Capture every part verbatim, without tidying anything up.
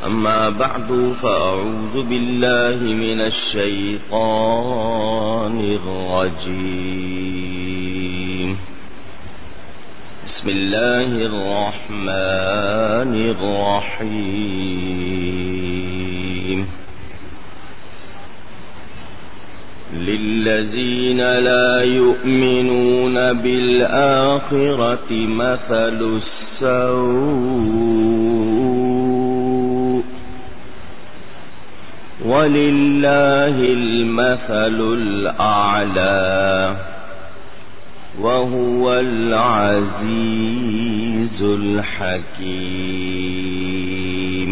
أما بعد فأعوذ بالله من الشيطان الرجيم. بسم الله الرحمن الرحيم. للذين لا يؤمنون بالآخرة مثل السوء ولله المثل الأعلى وهو العزيز الحكيم.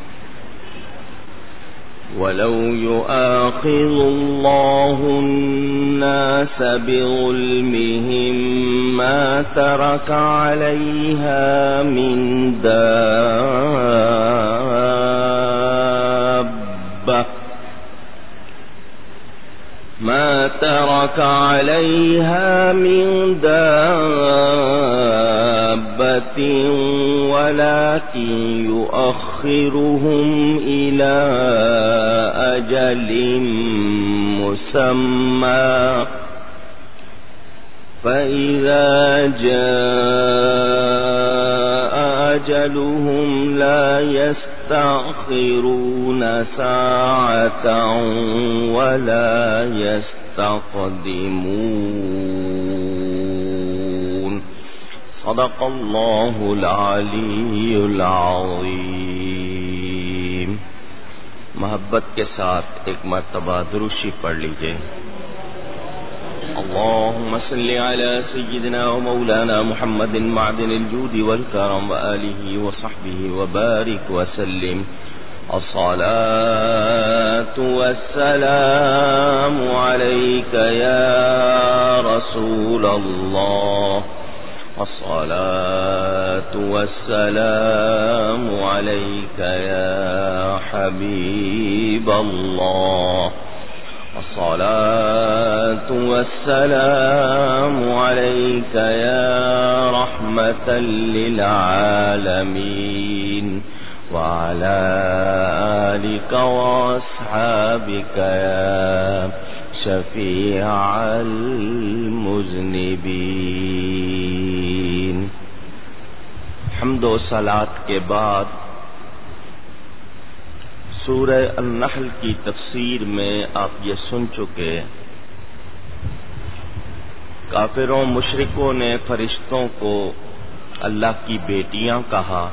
ولو يؤاخذ الله الناس بظلمهم ما ترك عليها من دابة ما ترك عليها من دابة ولكن يؤخرهم إلى أجل مسمى فإذا جاء أجلهم لا يستأخرون ساعة ولا يستقدمون. صدق الله العلی العظیم. محبت کے ساتھ ایک مرتبہ درود شریف پڑھ لیجئے. اللهم صل على سيدنا ومولانا محمد معدن الجود والكرم وآله وصحبه وبارك وسلم. الصلاة والسلام عليك يا رسول الله. الصلاة والسلام عليك يا حبيب الله. الصلاة والسلام عليك يا رحمة للعالمين وعلى آلك وأصحابك يا شفيع المذنبين. حمد و صلاۃ کے بعد سورہ النحل کی تفسیر میں آپ یہ سن چکے کافروں مشرکوں نے فرشتوں کو اللہ کی بیٹیاں کہا،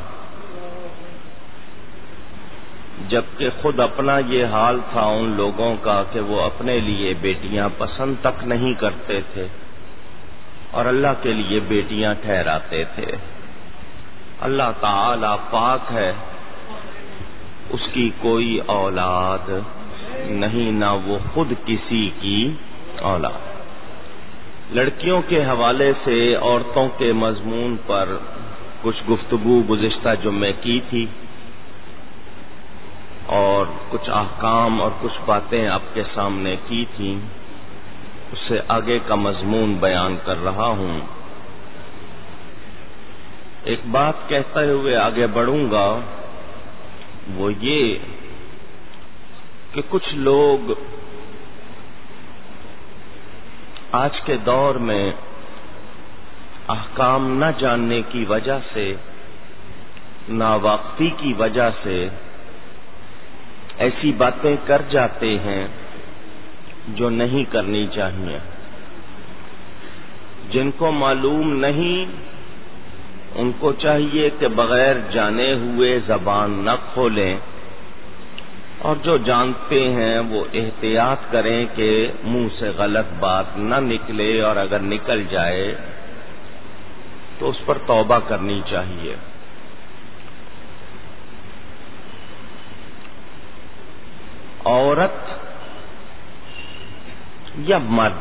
جبکہ خود اپنا یہ حال تھا ان لوگوں کا کہ وہ اپنے لیے بیٹیاں پسند تک نہیں کرتے تھے اور اللہ کے لیے بیٹیاں ٹھہراتے تھے. اللہ تعالی پاک ہے، اس کی کوئی اولاد نہیں، نہ وہ خود کسی کی اولاد. لڑکیوں کے حوالے سے عورتوں کے مضمون پر کچھ گفتگو گزشتہ جمعے کی تھی اور کچھ احکام اور کچھ باتیں آپ کے سامنے کی تھیں. اس سے آگے کا مضمون بیان کر رہا ہوں. ایک بات کہتے ہوئے آگے بڑھوں گا، وہ یہ کہ کچھ لوگ آج کے دور میں احکام نہ جاننے کی وجہ سے، ناواقفی کی وجہ سے ایسی باتیں کر جاتے ہیں جو نہیں کرنی چاہیے. جن کو معلوم نہیں ان کو چاہیے کہ بغیر جانے ہوئے زبان نہ کھولیں، اور جو جانتے ہیں وہ احتیاط کریں کہ منہ سے غلط بات نہ نکلے، اور اگر نکل جائے تو اس پر توبہ کرنی چاہیے. عورت یا مرد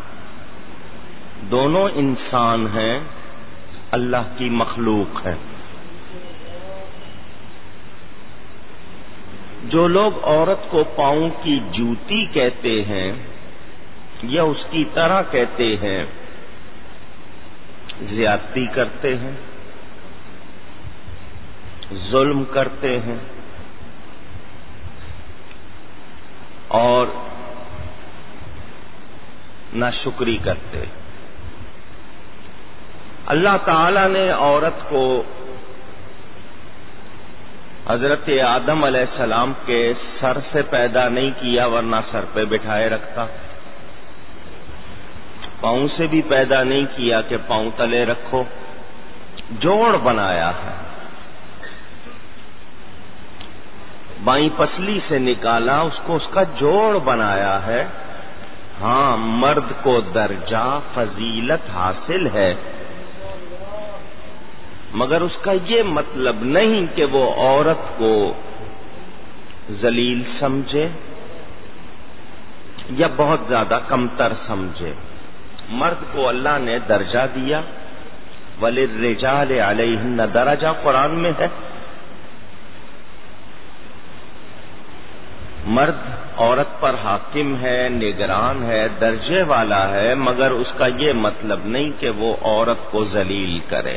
دونوں انسان ہیں، اللہ کی مخلوق ہے. جو لوگ عورت کو پاؤں کی جوتی کہتے ہیں یا اس کی طرح کہتے ہیں، زیادتی کرتے ہیں، ظلم کرتے ہیں، اور ناشکری کرتے۔ اللہ تعالی نے عورت کو حضرت آدم علیہ السلام کے سر سے پیدا نہیں کیا، ورنہ سر پہ بٹھائے رکھتا۔ پاؤں سے بھی پیدا نہیں کیا کہ پاؤں تلے رکھو، جوڑ بنایا ہے۔ بائیں پسلی سے نکالا، اس کو اس کا جوڑ بنایا ہے۔ ہاں، مرد کو درجہ فضیلت حاصل ہے، مگر اس کا یہ مطلب نہیں کہ وہ عورت کو ذلیل سمجھے یا بہت زیادہ کمتر سمجھے۔ مرد کو اللہ نے درجہ دیا، وَلِلرِّجَالِ عَلَيْهِنَّ درجہ قرآن میں ہے۔ مرد عورت پر حاکم ہے، نگران ہے، درجے والا ہے، مگر اس کا یہ مطلب نہیں کہ وہ عورت کو ذلیل کرے۔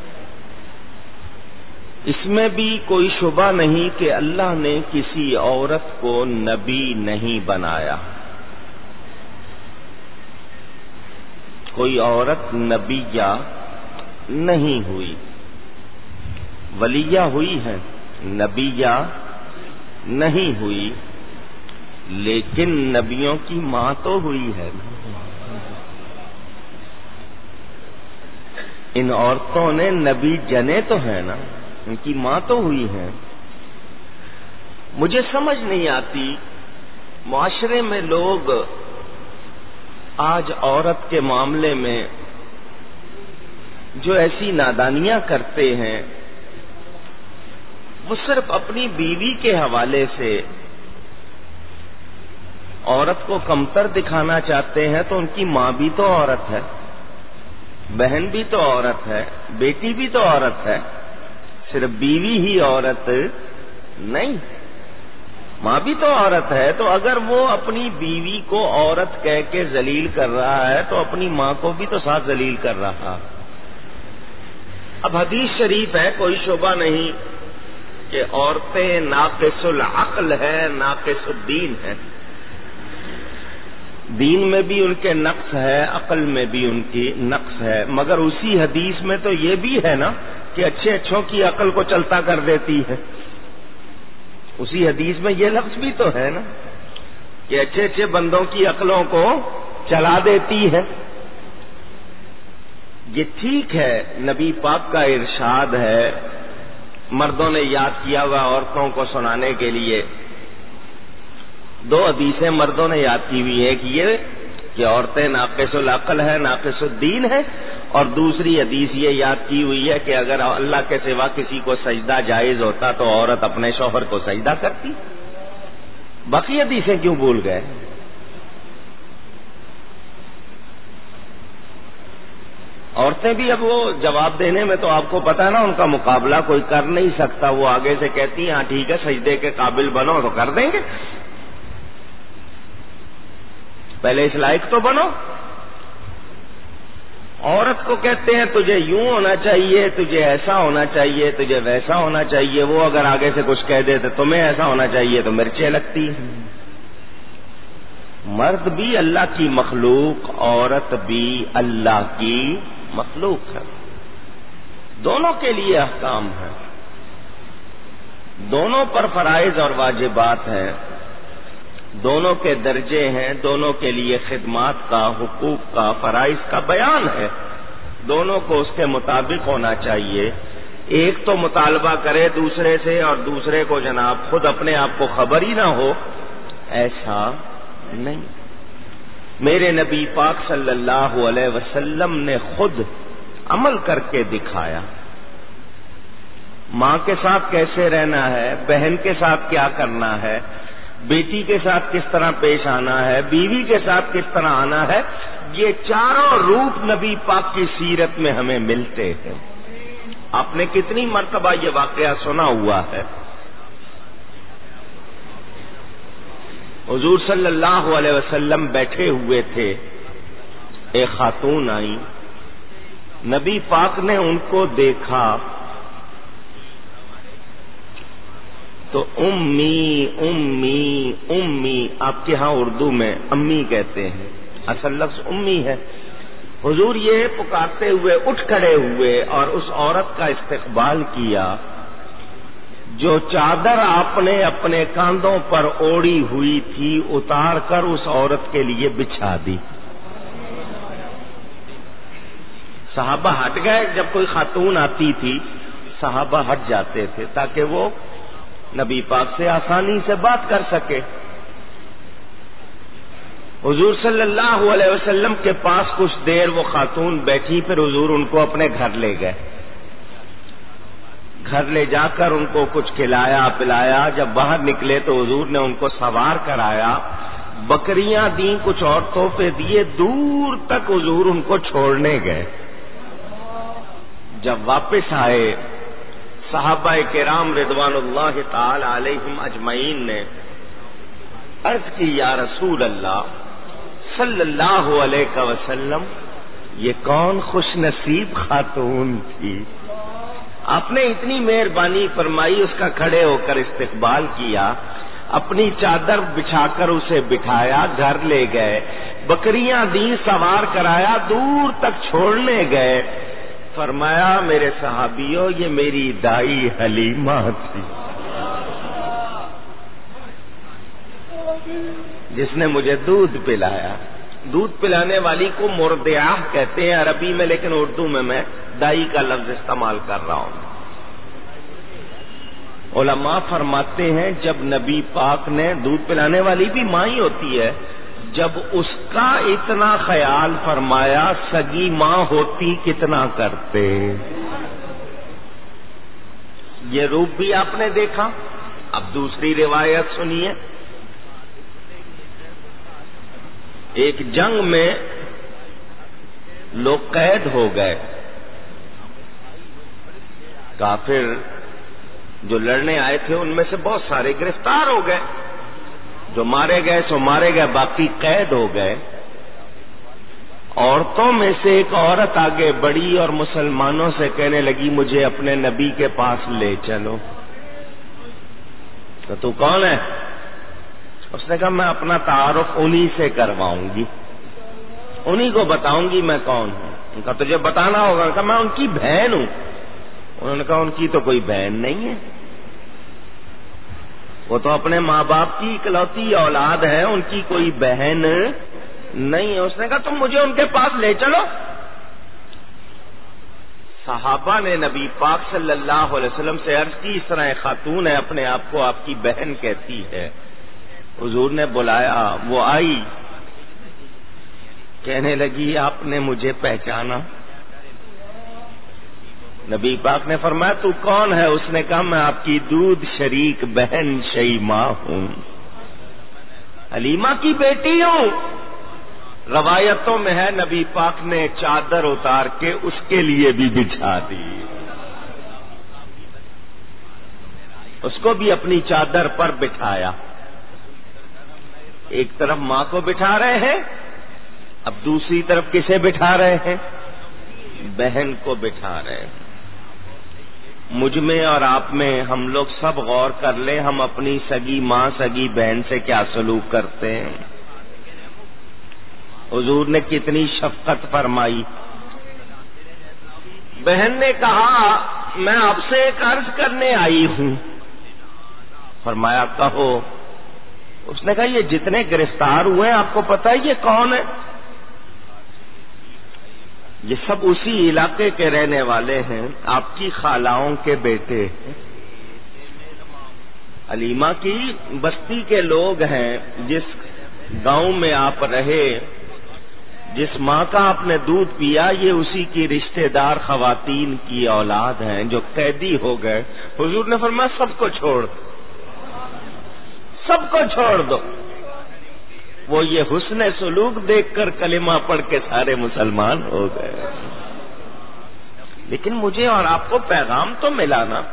اس میں بھی کوئی شبہ نہیں کہ اللہ نے کسی عورت کو نبی نہیں بنایا۔ کوئی عورت نبیہ نہیں ہوئی، ولیہ ہوئی ہے، نبیہ نہیں ہوئی، لیکن نبیوں کی ماں تو ہوئی ہے۔ ان عورتوں نے نبی جنے تو ہیں نا، ان کی ماں تو ہوئی ہے۔ مجھے سمجھ نہیں آتی معاشرے میں لوگ آج عورت کے معاملے میں جو ایسی نادانیاں کرتے ہیں، وہ صرف اپنی بیوی کے حوالے سے عورت کو کمتر دکھانا چاہتے ہیں، تو ان کی ماں بھی تو عورت ہے، بہن بھی تو عورت ہے، بیٹی بھی تو عورت ہے، صرف بیوی ہی عورت نہیں، ماں بھی تو عورت ہے۔ تو اگر وہ اپنی بیوی کو عورت کہہ کے ذلیل کر رہا ہے تو اپنی ماں کو بھی تو ساتھ ذلیل کر رہا۔ اب حدیث شریف ہے، کوئی شبہ نہیں کہ عورتیں ناقص العقل ہے، ناقص الدین ہے، دین میں بھی ان کے نقص ہے، عقل میں بھی ان کی نقص ہے، مگر اسی حدیث میں تو یہ بھی ہے نا کہ اچھے اچھوں کی عقل کو چلتا کر دیتی ہے۔ اسی حدیث میں یہ لفظ بھی تو ہے نا کہ اچھے اچھے بندوں کی عقلوں کو چلا دیتی ہے۔ یہ ٹھیک ہے، نبی پاک کا ارشاد ہے، مردوں نے یاد کیا ہوا عورتوں کو سنانے کے لیے۔ دو حدیثیں مردوں نے یاد کی ہوئی ہے کہ یہ کہ عورتیں ناقص العقل ہے، ناقص الدین ہے، اور دوسری حدیث یہ یاد کی ہوئی ہے کہ اگر اللہ کے سوا کسی کو سجدہ جائز ہوتا تو عورت اپنے شوہر کو سجدہ کرتی۔ باقی حدیثیں کیوں بھول گئے؟ عورتیں بھی اب وہ جواب دینے میں تو آپ کو پتا ہے نا، ان کا مقابلہ کوئی کر نہیں سکتا۔ وہ آگے سے کہتی ہیں ہاں ٹھیک ہے، سجدے کے قابل بنو تو کر دیں گے، پہلے اس لائق تو بنو۔ عورت کو کہتے ہیں تجھے یوں ہونا چاہیے، تجھے ایسا ہونا چاہیے، تجھے ویسا ہونا چاہیے، وہ اگر آگے سے کچھ کہہ دے تو تمہیں ایسا ہونا چاہیے تو مرچیں لگتی ہیں۔ مرد بھی اللہ کی مخلوق، عورت بھی اللہ کی مخلوق ہے، دونوں کے لیے احکام ہیں، دونوں پر فرائض اور واجبات ہیں، دونوں کے درجے ہیں، دونوں کے لیے خدمات کا، حقوق کا، فرائض کا بیان ہے، دونوں کو اس کے مطابق ہونا چاہیے۔ ایک تو مطالبہ کرے دوسرے سے اور دوسرے کو جناب خود اپنے آپ کو خبر ہی نہ ہو، ایسا نہیں۔ میرے نبی پاک صلی اللہ علیہ وسلم نے خود عمل کر کے دکھایا، ماں کے ساتھ کیسے رہنا ہے، بہن کے ساتھ کیا کرنا ہے، بیٹی کے ساتھ کس طرح پیش آنا ہے، بیوی کے ساتھ کس طرح آنا ہے، یہ چاروں روپ نبی پاک کی سیرت میں ہمیں ملتے ہیں۔ آپ نے کتنی مرتبہ یہ واقعہ سنا ہوا ہے۔ حضور صلی اللہ علیہ وسلم بیٹھے ہوئے تھے، ایک خاتون آئی، نبی پاک نے ان کو دیکھا، تو امی امی امی آپ کے ہاں اردو میں امی کہتے ہیں، اصل لفظ امی ہے۔ حضور یہ پکارتے ہوئے اٹھ کھڑے ہوئے اور اس عورت کا استقبال کیا جو چادر آپ نے اپنے کاندھوں پر اوڑھی ہوئی تھی اتار کر اس عورت کے لیے بچھا دی۔ صحابہ ہٹ گئے، جب کوئی خاتون آتی تھی صحابہ ہٹ جاتے تھے تاکہ وہ نبی پاک سے آسانی سے بات کر سکے۔ حضور صلی اللہ علیہ وسلم کے پاس کچھ دیر وہ خاتون بیٹھی، پھر حضور ان کو اپنے گھر لے گئے۔ گھر لے جا کر ان کو کچھ کھلایا پلایا، جب باہر نکلے تو حضور نے ان کو سوار کرایا، بکریاں دیں، کچھ اور تحفے دیے، دور تک حضور ان کو چھوڑنے گئے۔ جب واپس آئے صحابہ کرام رضوان اللہ تعالی علیہم اجمعین نے عرض کی، یا رسول اللہ صلی اللہ علیہ وسلم، یہ کون خوش نصیب خاتون تھی، آپ نے اتنی مہربانی فرمائی، اس کا کھڑے ہو کر استقبال کیا، اپنی چادر بچھا کر اسے بٹھایا، گھر لے گئے، بکریاں دیں، سوار کرایا، دور تک چھوڑنے گئے۔ فرمایا میرے صحابیوں، یہ میری دائی حلیمہ تھی جس نے مجھے دودھ پلایا۔ دودھ پلانے والی کو مرضعہ کہتے ہیں عربی میں، لیکن اردو میں میں دائی کا لفظ استعمال کر رہا ہوں۔ علماء فرماتے ہیں جب نبی پاک نے دودھ پلانے والی بھی ماں ہی ہوتی ہے، جب اس کا اتنا خیال فرمایا، سگی ماں ہوتی کتنا کرتے۔ یہ روپ بھی آپ نے دیکھا۔ اب دوسری روایت سنیے۔ ایک جنگ میں لوگ قید ہو گئے، کافر جو لڑنے آئے تھے ان میں سے بہت سارے گرفتار ہو گئے، جو مارے گئے سو مارے گئے، باقی قید ہو گئے۔ عورتوں میں سے ایک عورت آگے بڑھی اور مسلمانوں سے کہنے لگی، مجھے اپنے نبی کے پاس لے چلو۔ تو تو کون ہے؟ اس نے کہا میں اپنا تعارف انہی سے کرواؤں گی، انہی کو بتاؤں گی میں کون ہوں۔ ان کا تجھے بتانا ہوگا۔ کہا میں ان کی بہن ہوں۔ انہوں نے کہا ان کی تو کوئی بہن نہیں ہے، وہ تو اپنے ماں باپ کی اکلوتی اولاد ہے، ان کی کوئی بہن نہیں ہے۔ اس نے کہا تم مجھے ان کے پاس لے چلو۔ صحابہ نے نبی پاک صلی اللہ علیہ وسلم سے عرض کی، اس طرح ایک خاتون ہے، اپنے آپ کو آپ کی بہن کہتی ہے۔ حضور نے بلایا، وہ آئی، کہنے لگی آپ نے مجھے پہچانا؟ نبی پاک نے فرمایا تو کون ہے؟ اس نے کہا میں آپ کی دودھ شریک بہن شیماء ہوں، حلیمہ کی بیٹی ہوں۔ روایتوں میں ہے نبی پاک نے چادر اتار کے اس کے لیے بھی بچھا دی، اس کو بھی اپنی چادر پر بٹھایا۔ ایک طرف ماں کو بٹھا رہے ہیں، اب دوسری طرف کسے بٹھا رہے ہیں؟ بہن کو بٹھا رہے ہیں۔ مجھ میں اور آپ میں ہم لوگ سب غور کر لیں، ہم اپنی سگی ماں سگی بہن سے کیا سلوک کرتے ہیں۔ حضور نے کتنی شفقت فرمائی۔ بہن نے کہا میں آپ سے ایک عرض کرنے آئی ہوں۔ فرمایا کہو۔ اس نے کہا یہ جتنے گرفتار ہوئے ہیں آپ کو پتہ ہے یہ کون ہے؟ یہ سب اسی علاقے کے رہنے والے ہیں، آپ کی خالاؤں کے بیٹے ہیں، حلیمہ کی بستی کے لوگ ہیں، جس گاؤں میں آپ رہے، جس ماں کا آپ نے دودھ پیا، یہ اسی کی رشتہ دار خواتین کی اولاد ہیں جو قیدی ہو گئے۔ حضور نے فرمایا سب کو چھوڑ دو، سب کو چھوڑ دو۔ وہ یہ حسن سلوک دیکھ کر کلمہ پڑھ کے سارے مسلمان ہو گئے۔ لیکن مجھے اور آپ کو پیغام تو ملا نا۔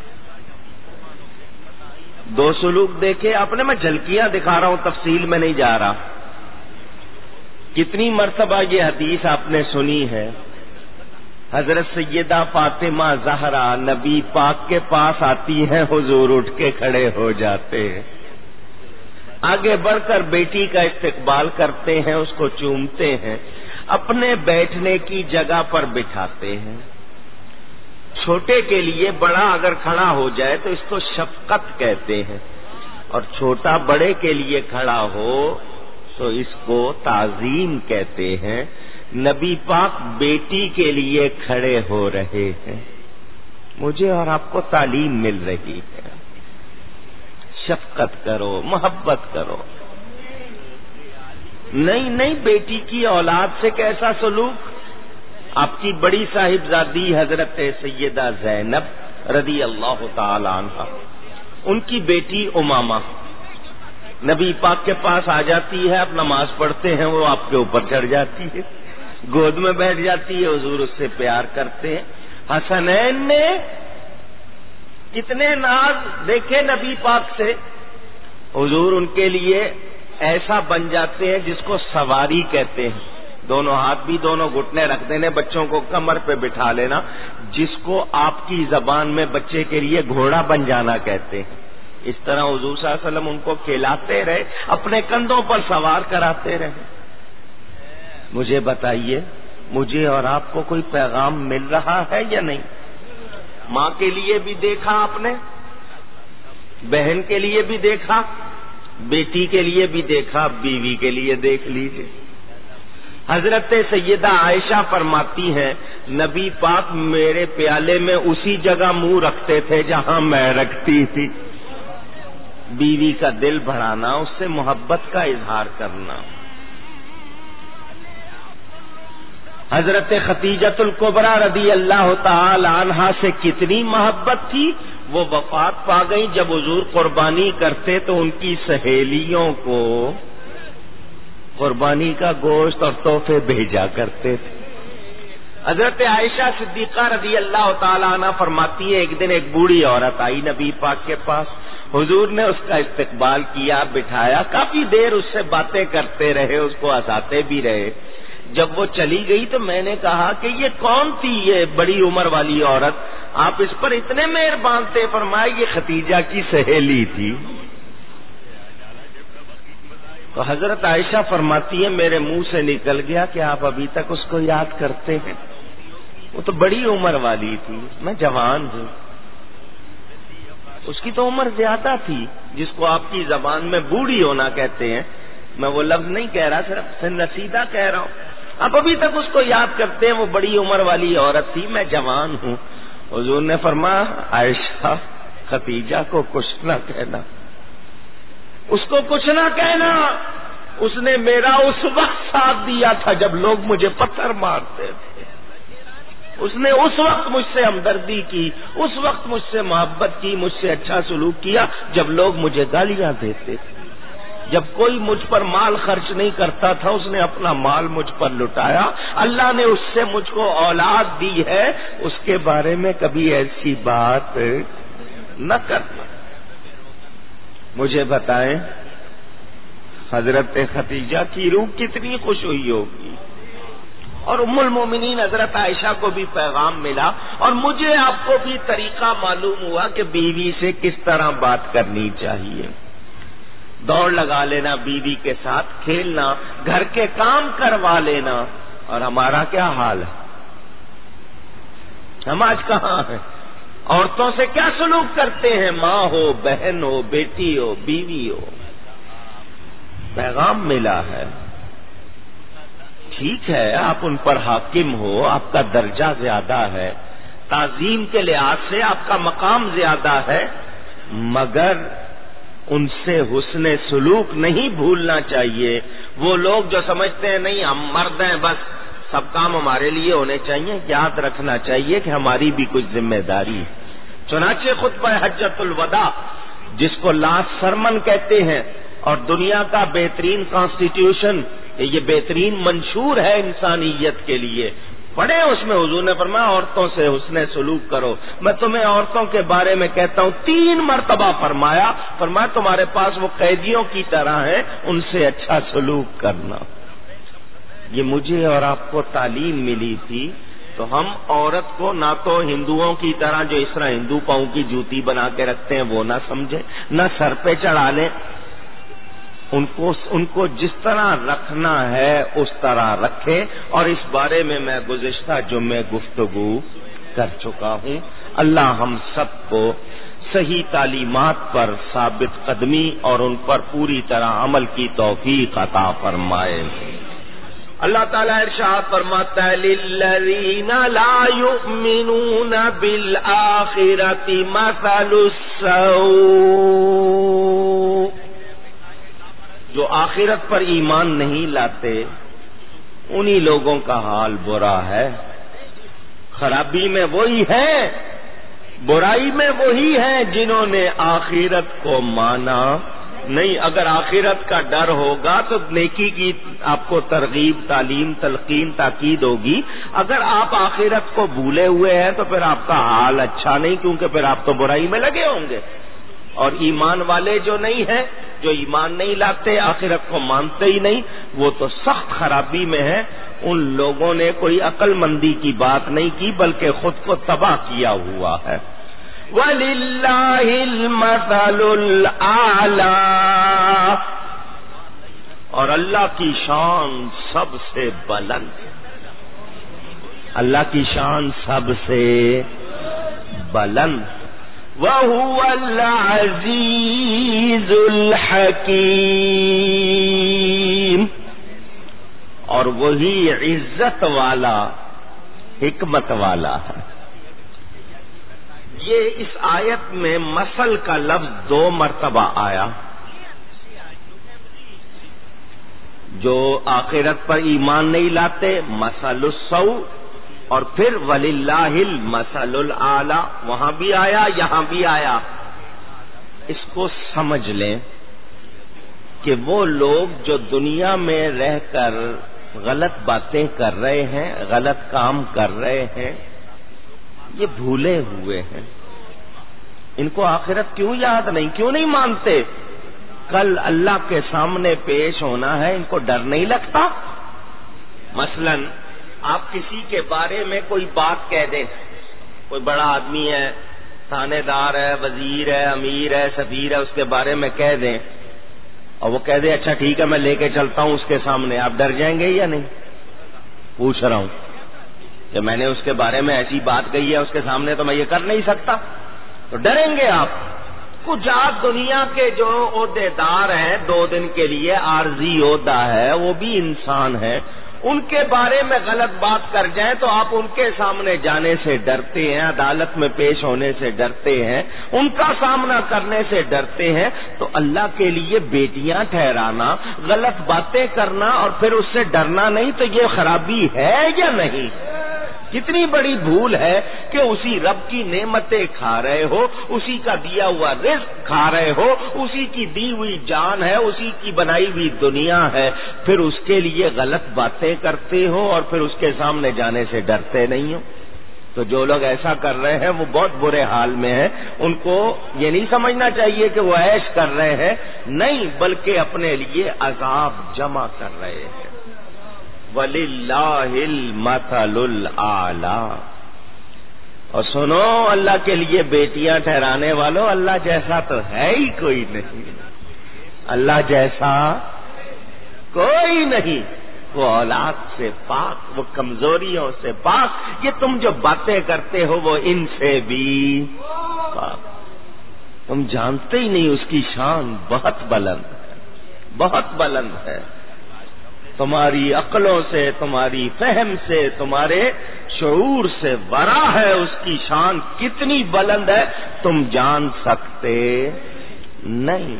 دو سلوک دیکھے آپ نے، میں جھلکیاں دکھا رہا ہوں، تفصیل میں نہیں جا رہا۔ کتنی مرتبہ یہ حدیث آپ نے سنی ہے حضرت سیدہ فاطمہ زہرا نبی پاک کے پاس آتی ہیں، حضور اٹھ کے کھڑے ہو جاتے ہیں، آگے بڑھ کر بیٹی کا استقبال کرتے ہیں، اس کو چومتے ہیں، اپنے بیٹھنے کی جگہ پر بٹھاتے ہیں۔ چھوٹے کے لیے بڑا اگر کھڑا ہو جائے تو اس کو شفقت کہتے ہیں، اور چھوٹا بڑے کے لیے کھڑا ہو تو اس کو تعظیم کہتے ہیں۔ نبی پاک بیٹی کے لیے کھڑے ہو رہے ہیں، مجھے اور آپ کو تعلیم مل رہی ہے، شفقت کرو، محبت کرو۔ نہیں نہیں، بیٹی کی اولاد سے کیسا سلوک؟ آپ کی بڑی صاحبزادی حضرت سیدہ زینب رضی اللہ تعالی عنہا، ان کی بیٹی امامہ نبی پاک کے پاس آ جاتی ہے، اب نماز پڑھتے ہیں، وہ آپ کے اوپر چڑھ جاتی ہے، گود میں بیٹھ جاتی ہے، حضور اس سے پیار کرتے ہیں۔ حسنین نے کتنے ناز دیکھے نبی پاک سے، حضور ان کے لیے ایسا بن جاتے ہیں جس کو سواری کہتے ہیں، دونوں ہاتھ بھی دونوں گھٹنے رکھ دینے، بچوں کو کمر پہ بٹھا لینا، جس کو آپ کی زبان میں بچے کے لیے گھوڑا بن جانا کہتے ہیں۔ اس طرح حضور صلی اللہ علیہ وسلم ان کو کھلاتے رہے، اپنے کندھوں پر سوار کراتے رہے۔ مجھے بتائیے، مجھے اور آپ کو کوئی پیغام مل رہا ہے یا نہیں؟ ماں کے لیے بھی دیکھا آپ نے، بہن کے لیے بھی دیکھا، بیٹی کے لیے بھی دیکھا، بیوی کے لیے دیکھ لیجیے۔ حضرت سیدہ عائشہ فرماتی ہیں، نبی پاک میرے پیالے میں اسی جگہ منہ رکھتے تھے جہاں میں رکھتی تھی۔ بیوی کا دل بڑھانا، اس سے محبت کا اظہار کرنا۔ حضرت خدیجۃ الکبریٰ رضی اللہ تعالی عنہا سے کتنی محبت تھی، وہ وفات پا گئی، جب حضور قربانی کرتے تو ان کی سہیلیوں کو قربانی کا گوشت اور تحفے بھیجا کرتے تھے۔ حضرت عائشہ صدیقہ رضی اللہ تعالی عنہ فرماتی ہے، ایک دن ایک بوڑھی عورت آئی نبی پاک کے پاس، حضور نے اس کا استقبال کیا، بٹھایا، کافی دیر اس سے باتیں کرتے رہے، اس کو ہنساتے بھی رہے۔ جب وہ چلی گئی تو میں نے کہا کہ یہ کون تھی یہ بڑی عمر والی عورت، آپ اس پر اتنے مہربان تھے؟ فرمایا یہ خدیجہ کی سہیلی تھی۔ تو حضرت عائشہ فرماتی ہے، میرے منہ سے نکل گیا کہ آپ ابھی تک اس کو یاد کرتے ہیں، وہ تو بڑی عمر والی تھی، میں جوان ہوں۔ اس کی تو عمر زیادہ تھی، جس کو آپ کی زبان میں بوڑھی ہونا کہتے ہیں، میں وہ لفظ نہیں کہہ رہا، صرف سن رسیدہ کہہ رہا ہوں۔ آپ ابھی تک اس کو یاد کرتے ہیں، وہ بڑی عمر والی عورت تھی، میں جوان ہوں۔ حضور نے فرمایا، عائشہ خدیجہ کو کچھ نہ کہنا، اس کو کچھ نہ کہنا، اس نے میرا اس وقت ساتھ دیا تھا جب لوگ مجھے پتھر مارتے تھے، اس نے اس وقت مجھ سے ہمدردی کی، اس وقت مجھ سے محبت کی، مجھ سے اچھا سلوک کیا جب لوگ مجھے گالیاں دیتے تھے۔ جب کوئی مجھ پر مال خرچ نہیں کرتا تھا، اس نے اپنا مال مجھ پر لٹایا۔ اللہ نے اس سے مجھ کو اولاد دی ہے، اس کے بارے میں کبھی ایسی بات نہ کرنا۔ مجھے بتائیں، حضرت خدیجہ کی روح کتنی خوش ہوئی ہوگی، اور ام المومنین حضرت عائشہ کو بھی پیغام ملا، اور مجھے آپ کو بھی طریقہ معلوم ہوا کہ بیوی سے کس طرح بات کرنی چاہیے۔ دوڑ لگا لینا بیوی کے ساتھ، کھیلنا، گھر کے کام کروا لینا، اور ہمارا کیا حال ہے؟ ہم آج کہاں ہیں؟ عورتوں سے کیا سلوک کرتے ہیں؟ ماں ہو، بہن ہو، بیٹی ہو، بیوی ہو۔ پیغام ملا ہے، ٹھیک ہے آپ ان پر حاکم ہو، آپ کا درجہ زیادہ ہے، تعظیم کے لحاظ سے آپ کا مقام زیادہ ہے، مگر ان سے حسن سلوک نہیں بھولنا چاہیے۔ وہ لوگ جو سمجھتے ہیں نہیں ہم مرد ہیں، بس سب کام ہمارے لیے ہونے چاہیے، یاد رکھنا چاہیے کہ ہماری بھی کچھ ذمہ داری ہے۔ چنانچہ خطبہ حجۃ الوداع، جس کو لاسٹ سرمن کہتے ہیں، اور دنیا کا بہترین کانسٹیٹیوشن، یہ بہترین منشور ہے انسانیت کے لیے، پڑھے اس میں حضور نے فرمایا عورتوں سے حسن سلوک کرو۔ میں تمہیں عورتوں کے بارے میں کہتا ہوں، تین مرتبہ فرمایا فرمایا تمہارے پاس وہ قیدیوں کی طرح ہیں، ان سے اچھا سلوک کرنا۔ یہ مجھے اور آپ کو تعلیم ملی تھی تو ہم عورت کو نہ تو ہندوؤں کی طرح جو اس طرح ہندو پاؤں کی جوتی بنا کے رکھتے ہیں وہ نہ سمجھیں، نہ سر پہ چڑھا لیں، ان کو ان کو جس طرح رکھنا ہے اس طرح رکھیں، اور اس بارے میں میں گزشتہ جمعے گفتگو کر چکا ہوں۔ اللہ ہم سب کو صحیح تعلیمات پر ثابت قدمی اور ان پر پوری طرح عمل کی توفیق عطا فرمائے۔ اللہ تعالیٰ ارشاد فرماتا ہے للذین لا یؤمنون بالآخرۃ مثل السوء، جو آخرت پر ایمان نہیں لاتے انہی لوگوں کا حال برا ہے۔ خرابی میں وہی ہے، برائی میں وہی ہیں جنہوں نے آخرت کو مانا نہیں۔ اگر آخرت کا ڈر ہوگا تو نیکی کی آپ کو ترغیب، تعلیم، تلقین، تاکید ہوگی۔ اگر آپ آخرت کو بھولے ہوئے ہیں تو پھر آپ کا حال اچھا نہیں، کیونکہ پھر آپ تو برائی میں لگے ہوں گے۔ اور ایمان والے جو نہیں ہیں، جو ایمان نہیں لاتے، آخرت کو مانتے ہی نہیں، وہ تو سخت خرابی میں ہیں۔ ان لوگوں نے کوئی عقل مندی کی بات نہیں کی بلکہ خود کو تباہ کیا ہوا ہے۔ وَلِلَّهِ الْمَثَلُ الْأَعْلَى، اور اللہ کی شان سب سے بلند، اللہ کی شان سب سے بلند۔ وَهُوَ الْعَزِيزُ الْحَكِيمُ، اور وہی عزت والا، حکمت والا ہے۔ یہ اس آیت میں مثل کا لفظ دو مرتبہ آیا۔ جو آخرت پر ایمان نہیں لاتے مثل السوء، اور پھر وَلِلَّهِ الْمَثَلُ الْأَعْلَى، وہاں بھی آیا یہاں بھی آیا۔ اس کو سمجھ لیں کہ وہ لوگ جو دنیا میں رہ کر غلط باتیں کر رہے ہیں، غلط کام کر رہے ہیں، یہ بھولے ہوئے ہیں۔ ان کو آخرت کیوں یاد نہیں، کیوں نہیں مانتے؟ کل اللہ کے سامنے پیش ہونا ہے، ان کو ڈر نہیں لگتا؟ مثلا آپ کسی کے بارے میں کوئی بات کہہ دیں، کوئی بڑا آدمی ہے، تھانے دار ہے، وزیر ہے، امیر ہے، سفیر ہے، اس کے بارے میں کہہ دیں اور وہ کہہ دے اچھا ٹھیک ہے میں لے کے چلتا ہوں اس کے سامنے، آپ ڈر جائیں گے یا نہیں؟ پوچھ رہا ہوں کہ میں نے اس کے بارے میں ایسی بات کہی ہے اس کے سامنے تو میں یہ کر نہیں سکتا، تو ڈریں گے آپ؟ کچھ آپ دنیا کے جو عہدے دار ہیں، دو دن کے لیے عارضی عہدہ ہے، وہ بھی انسان ہے، ان کے بارے میں غلط بات کر جائیں تو آپ ان کے سامنے جانے سے ڈرتے ہیں، عدالت میں پیش ہونے سے ڈرتے ہیں، ان کا سامنا کرنے سے ڈرتے ہیں۔ تو اللہ کے لیے بیٹیاں ٹھہرانا، غلط باتیں کرنا اور پھر اس سے ڈرنا نہیں، تو یہ خرابی ہے یا نہیں؟ کتنی بڑی بھول ہے کہ اسی رب کی نعمتیں کھا رہے ہو، اسی کا دیا ہوا رزق کھا رہے ہو، اسی کی دی ہوئی جان ہے، اسی کی بنائی ہوئی دنیا ہے، پھر اس کے لیے غلط باتیں کرتے ہو اور پھر اس کے سامنے جانے سے ڈرتے نہیں ہو۔ تو جو لوگ ایسا کر رہے ہیں وہ بہت برے حال میں ہیں۔ ان کو یہ نہیں سمجھنا چاہیے کہ وہ عیش کر رہے ہیں، نہیں، بلکہ اپنے لیے عذاب جمع کر رہے ہیں۔ وَلِلَّهِ الْمَثَلُ الْأَعْلَى، اور سنو اللہ کے لیے بیٹیاں ٹھہرانے والوں، اللہ جیسا تو ہے ہی کوئی نہیں، اللہ جیسا کوئی نہیں، وہ اولاد سے پاک، وہ کمزوریوں سے پاک، یہ تم جو باتیں کرتے ہو وہ ان سے بھی پاک۔ تم جانتے ہی نہیں اس کی شان بہت بلند ہے، بہت بلند ہے، تمہاری عقلوں سے، تمہاری فہم سے، تمہارے شعور سے ورا ہے، اس کی شان کتنی بلند ہے تم جان سکتے نہیں۔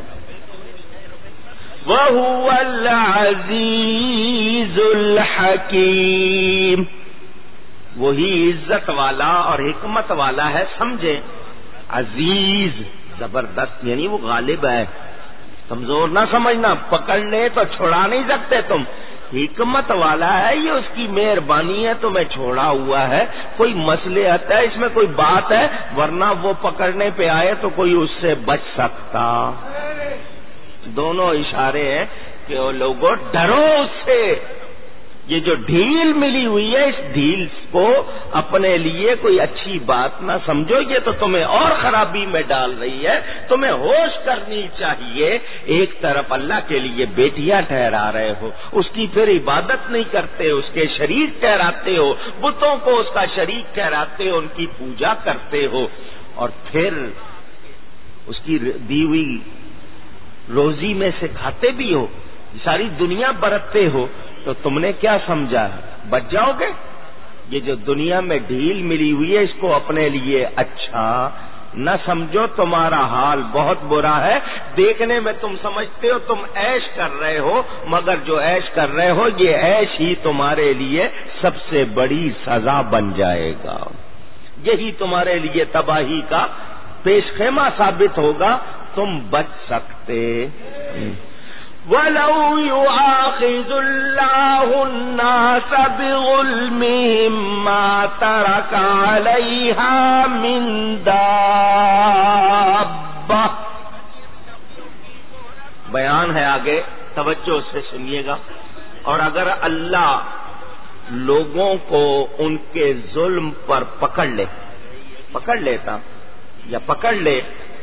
وَهُوَ الْعَزِيزُ الْحَكِيمُ، وہی عزت والا اور حکمت والا ہے، سمجھے؟ عزیز زبردست، یعنی وہ غالب ہے، کمزور نہ سمجھنا، پکڑنے تو چھڑا نہیں سکتے تم، حکمت والا ہے، یہ اس کی مہربانی ہے تمہیں چھوڑا ہوا ہے، کوئی مصلحت ہے اس میں، کوئی بات ہے، ورنہ وہ پکڑنے پہ آئے تو کوئی اس سے بچ سکتا؟ دونوں اشارے ہیں کہ وہ لوگوں ڈرو اس سے، یہ جو ڈھیل ملی ہوئی ہے، اس ڈھیل کو اپنے لیے کوئی اچھی بات نہ سمجھو، یہ تو تمہیں اور خرابی میں ڈال رہی ہے. تمہیں ہوش کرنی چاہیے. ایک طرف اللہ کے لیے بیٹیاں ٹھہرا رہے ہو، اس کی پھر عبادت نہیں کرتے، اس کے شریک ٹھہراتے ہو، بتوں کو اس کا شریک ٹھہراتے ہو، ان کی پوجا کرتے ہو، اور پھر اس کی دی ہوئی روزی میں سے کھاتے بھی ہو، ساری دنیا برتتے ہو، تو تم نے کیا سمجھا؟ بچ جاؤ گے؟ یہ جو دنیا میں ڈھیل ملی ہوئی ہے، اس کو اپنے لیے اچھا نہ سمجھو. تمہارا حال بہت برا ہے. دیکھنے میں تم سمجھتے ہو تم عیش کر رہے ہو، مگر جو عیش کر رہے ہو یہ عیش ہی تمہارے لیے سب سے بڑی سزا بن جائے گا. یہی تمہارے لیے تباہی کا پیش خیمہ ثابت ہوگا. تم بچ سکتے. وَلَوْ يُؤَاخِذُ اللَّهُ النَّاسَ بِظُلْمِهِمْ مَا تَرَكَ عَلَيْهَا مِنْ دَابَّةٍ. بیان ہے آگے، توجہ سے سنیے گا. اور اگر اللہ لوگوں کو ان کے ظلم پر پکڑ لے پکڑ لیتا یا پکڑ لے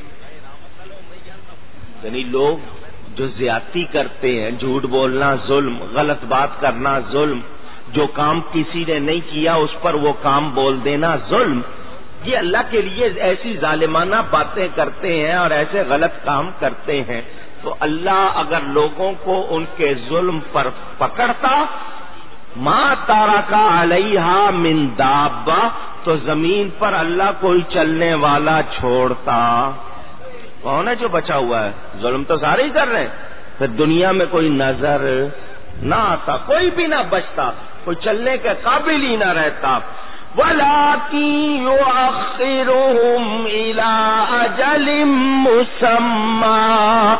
یعنی لوگ جو زیادتی کرتے ہیں، جھوٹ بولنا ظلم، غلط بات کرنا ظلم، جو کام کسی نے نہیں کیا اس پر وہ کام بول دینا ظلم، یہ اللہ کے لیے ایسی ظالمانہ باتیں کرتے ہیں اور ایسے غلط کام کرتے ہیں. تو اللہ اگر لوگوں کو ان کے ظلم پر پکڑتا، ما تارکا علیہا من دابہ، تو زمین پر اللہ کوئی چلنے والا چھوڑتا. کون ہے جو بچا ہوا ہے؟ ظلم تو سارے ہی کر رہے ہیں. پھر دنیا میں کوئی نظر نہ آتا، کوئی بھی نہ بچتا، کوئی چلنے کے قابل ہی نہ رہتا. وَلَٰكِن يُؤَخِّرُهُمْ إِلَىٰ أَجَلٍ مُّسَمًّى.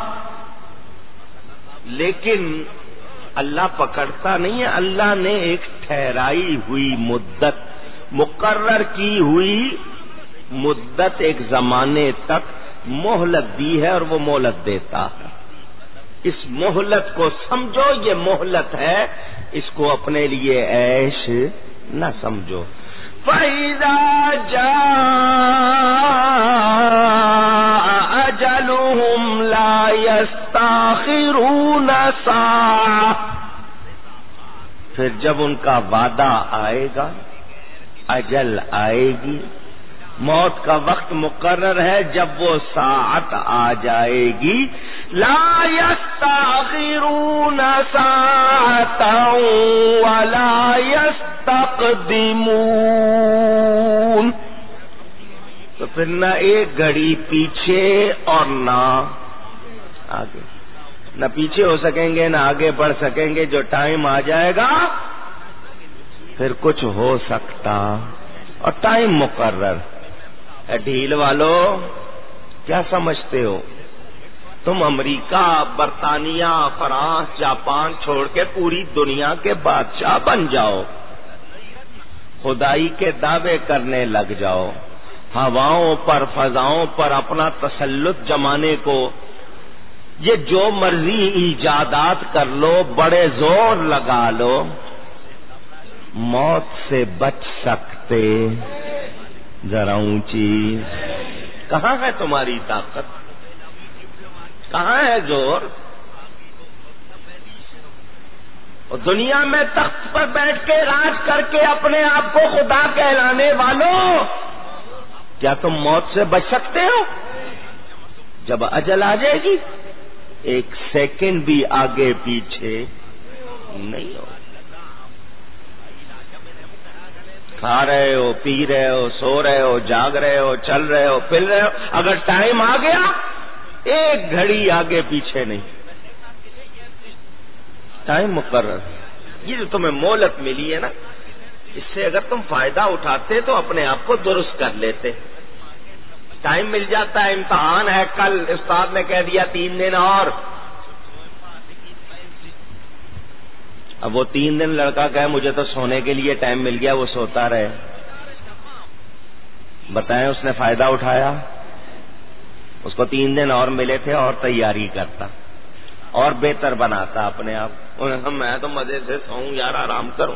لیکن اللہ پکڑتا نہیں ہے. اللہ نے ایک ٹھہرائی ہوئی مدت، مقرر کی ہوئی مدت، ایک زمانے تک مہلت دی ہے، اور وہ مہلت دیتا ہے. اس مہلت کو سمجھو، یہ مہلت ہے، اس کو اپنے لیے عیش نہ سمجھو. فَإِذَا جَاءَ أَجَلُهُمْ لَا يَسْتَأْخِرُونَ سَاعَةً. پھر جب ان کا وعدہ آئے گا، اجل آئے گی، موت کا وقت مقرر ہے، جب وہ ساعت آ جائے گی، لا يستأخرون ساعة ولا يستقدمون. تو پھر نہ ایک گھڑی پیچھے اور نہ آگے، نہ پیچھے ہو سکیں گے نہ آگے بڑھ سکیں گے. جو ٹائم آ جائے گا پھر کچھ ہو سکتا، اور ٹائم مقرر. ڈھیل والو کیا سمجھتے ہو تم؟ امریکہ، برطانیہ، فرانس، جاپان چھوڑ کے پوری دنیا کے بادشاہ بن جاؤ، خدائی کے دعوے کرنے لگ جاؤ، ہواؤں پر، فضاؤں پر اپنا تسلط جمانے کو، یہ جو مرضی ایجادات کر لو، بڑے زور لگا لو، موت سے بچ سکتے؟ ذرا اونچی. کہاں ہے تمہاری طاقت؟ کہاں ہے زور؟ اور دنیا میں تخت پر بیٹھ کے راج کر کے اپنے آپ کو خدا کہلانے والوں، کیا تم موت سے بچ سکتے ہو؟ جب اجل آ جائے گی ایک سیکنڈ بھی آگے پیچھے نہیں ہو. کھا رہے ہو، پی رہے ہو، سو رہے ہو، جاگ رہے ہو، چل رہے ہو، پھر رہے ہو، اگر ٹائم آ گیا ایک گھڑی آگے پیچھے نہیں. ٹائم مقرر. یہ جو تمہیں مہلت ملی ہے نا، اس سے اگر تم فائدہ اٹھاتے تو اپنے آپ کو درست کر لیتے. ٹائم مل جاتا ہے، امتحان ہے کل، استاد نے کہہ دیا تین دن اور. اب وہ تین دن لڑکا کہے مجھے تو سونے کے لیے ٹائم مل گیا، وہ سوتا رہے. بتائیں اس نے فائدہ اٹھایا؟ اس کو تین دن اور ملے تھے اور تیاری کرتا. اور بہتر بناتا اپنے آپ. میں تو مزے سے سوؤں یار، آرام کروں.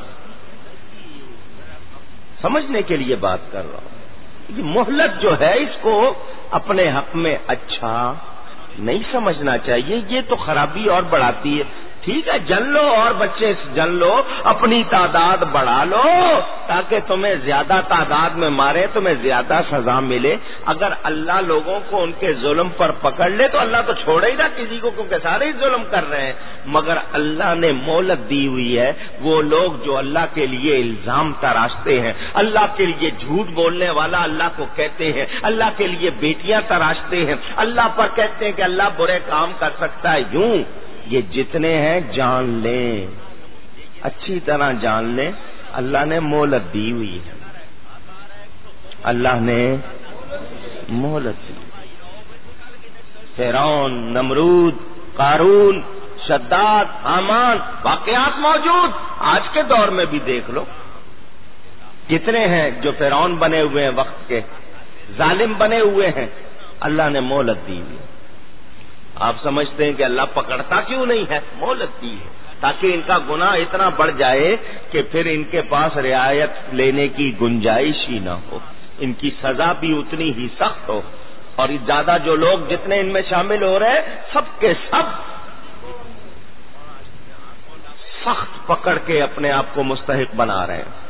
سمجھنے کے لیے بات کر رہا ہوں. یہ مہلت جو ہے اس کو اپنے حق میں اچھا نہیں سمجھنا چاہیے. یہ تو خرابی اور بڑھاتی ہے. ٹھیک ہے جن لو اور بچے جن لو، اپنی تعداد بڑھا لو تاکہ تمہیں زیادہ تعداد میں مارے، تمہیں زیادہ سزا ملے. اگر اللہ لوگوں کو ان کے ظلم پر پکڑ لے تو اللہ تو چھوڑے ہی نہ کسی کو، کیونکہ سارے ہی ظلم کر رہے ہیں. مگر اللہ نے مہلت دی ہوئی ہے. وہ لوگ جو اللہ کے لیے الزام تراشتے ہیں، اللہ کے لیے جھوٹ بولنے والا اللہ کو کہتے ہیں، اللہ کے لیے بیٹیاں تراشتے ہیں، اللہ پر کہتے ہیں کہ اللہ برے کام کر سکتا ہے، یوں یہ جتنے ہیں جان لیں، اچھی طرح جان لیں. اللہ نے مہلت دی ہوئی ہے، اللہ نے مہلت دی. فرعون، نمرود، قارون، شداد، حامان، واقعات موجود آج کے دور میں بھی دیکھ لو. کتنے ہیں جو فرعون بنے ہوئے ہیں، وقت کے ظالم بنے ہوئے ہیں. اللہ نے مہلت دی ہوئی ہے. آپ سمجھتے ہیں کہ اللہ پکڑتا کیوں نہیں ہے؟ مہلت دی ہے تاکہ ان کا گناہ اتنا بڑھ جائے کہ پھر ان کے پاس رعایت لینے کی گنجائش ہی نہ ہو، ان کی سزا بھی اتنی ہی سخت ہو. اور زیادہ جو لوگ جتنے ان میں شامل ہو رہے ہیں، سب کے سب سخت پکڑ کے اپنے آپ کو مستحق بنا رہے ہیں.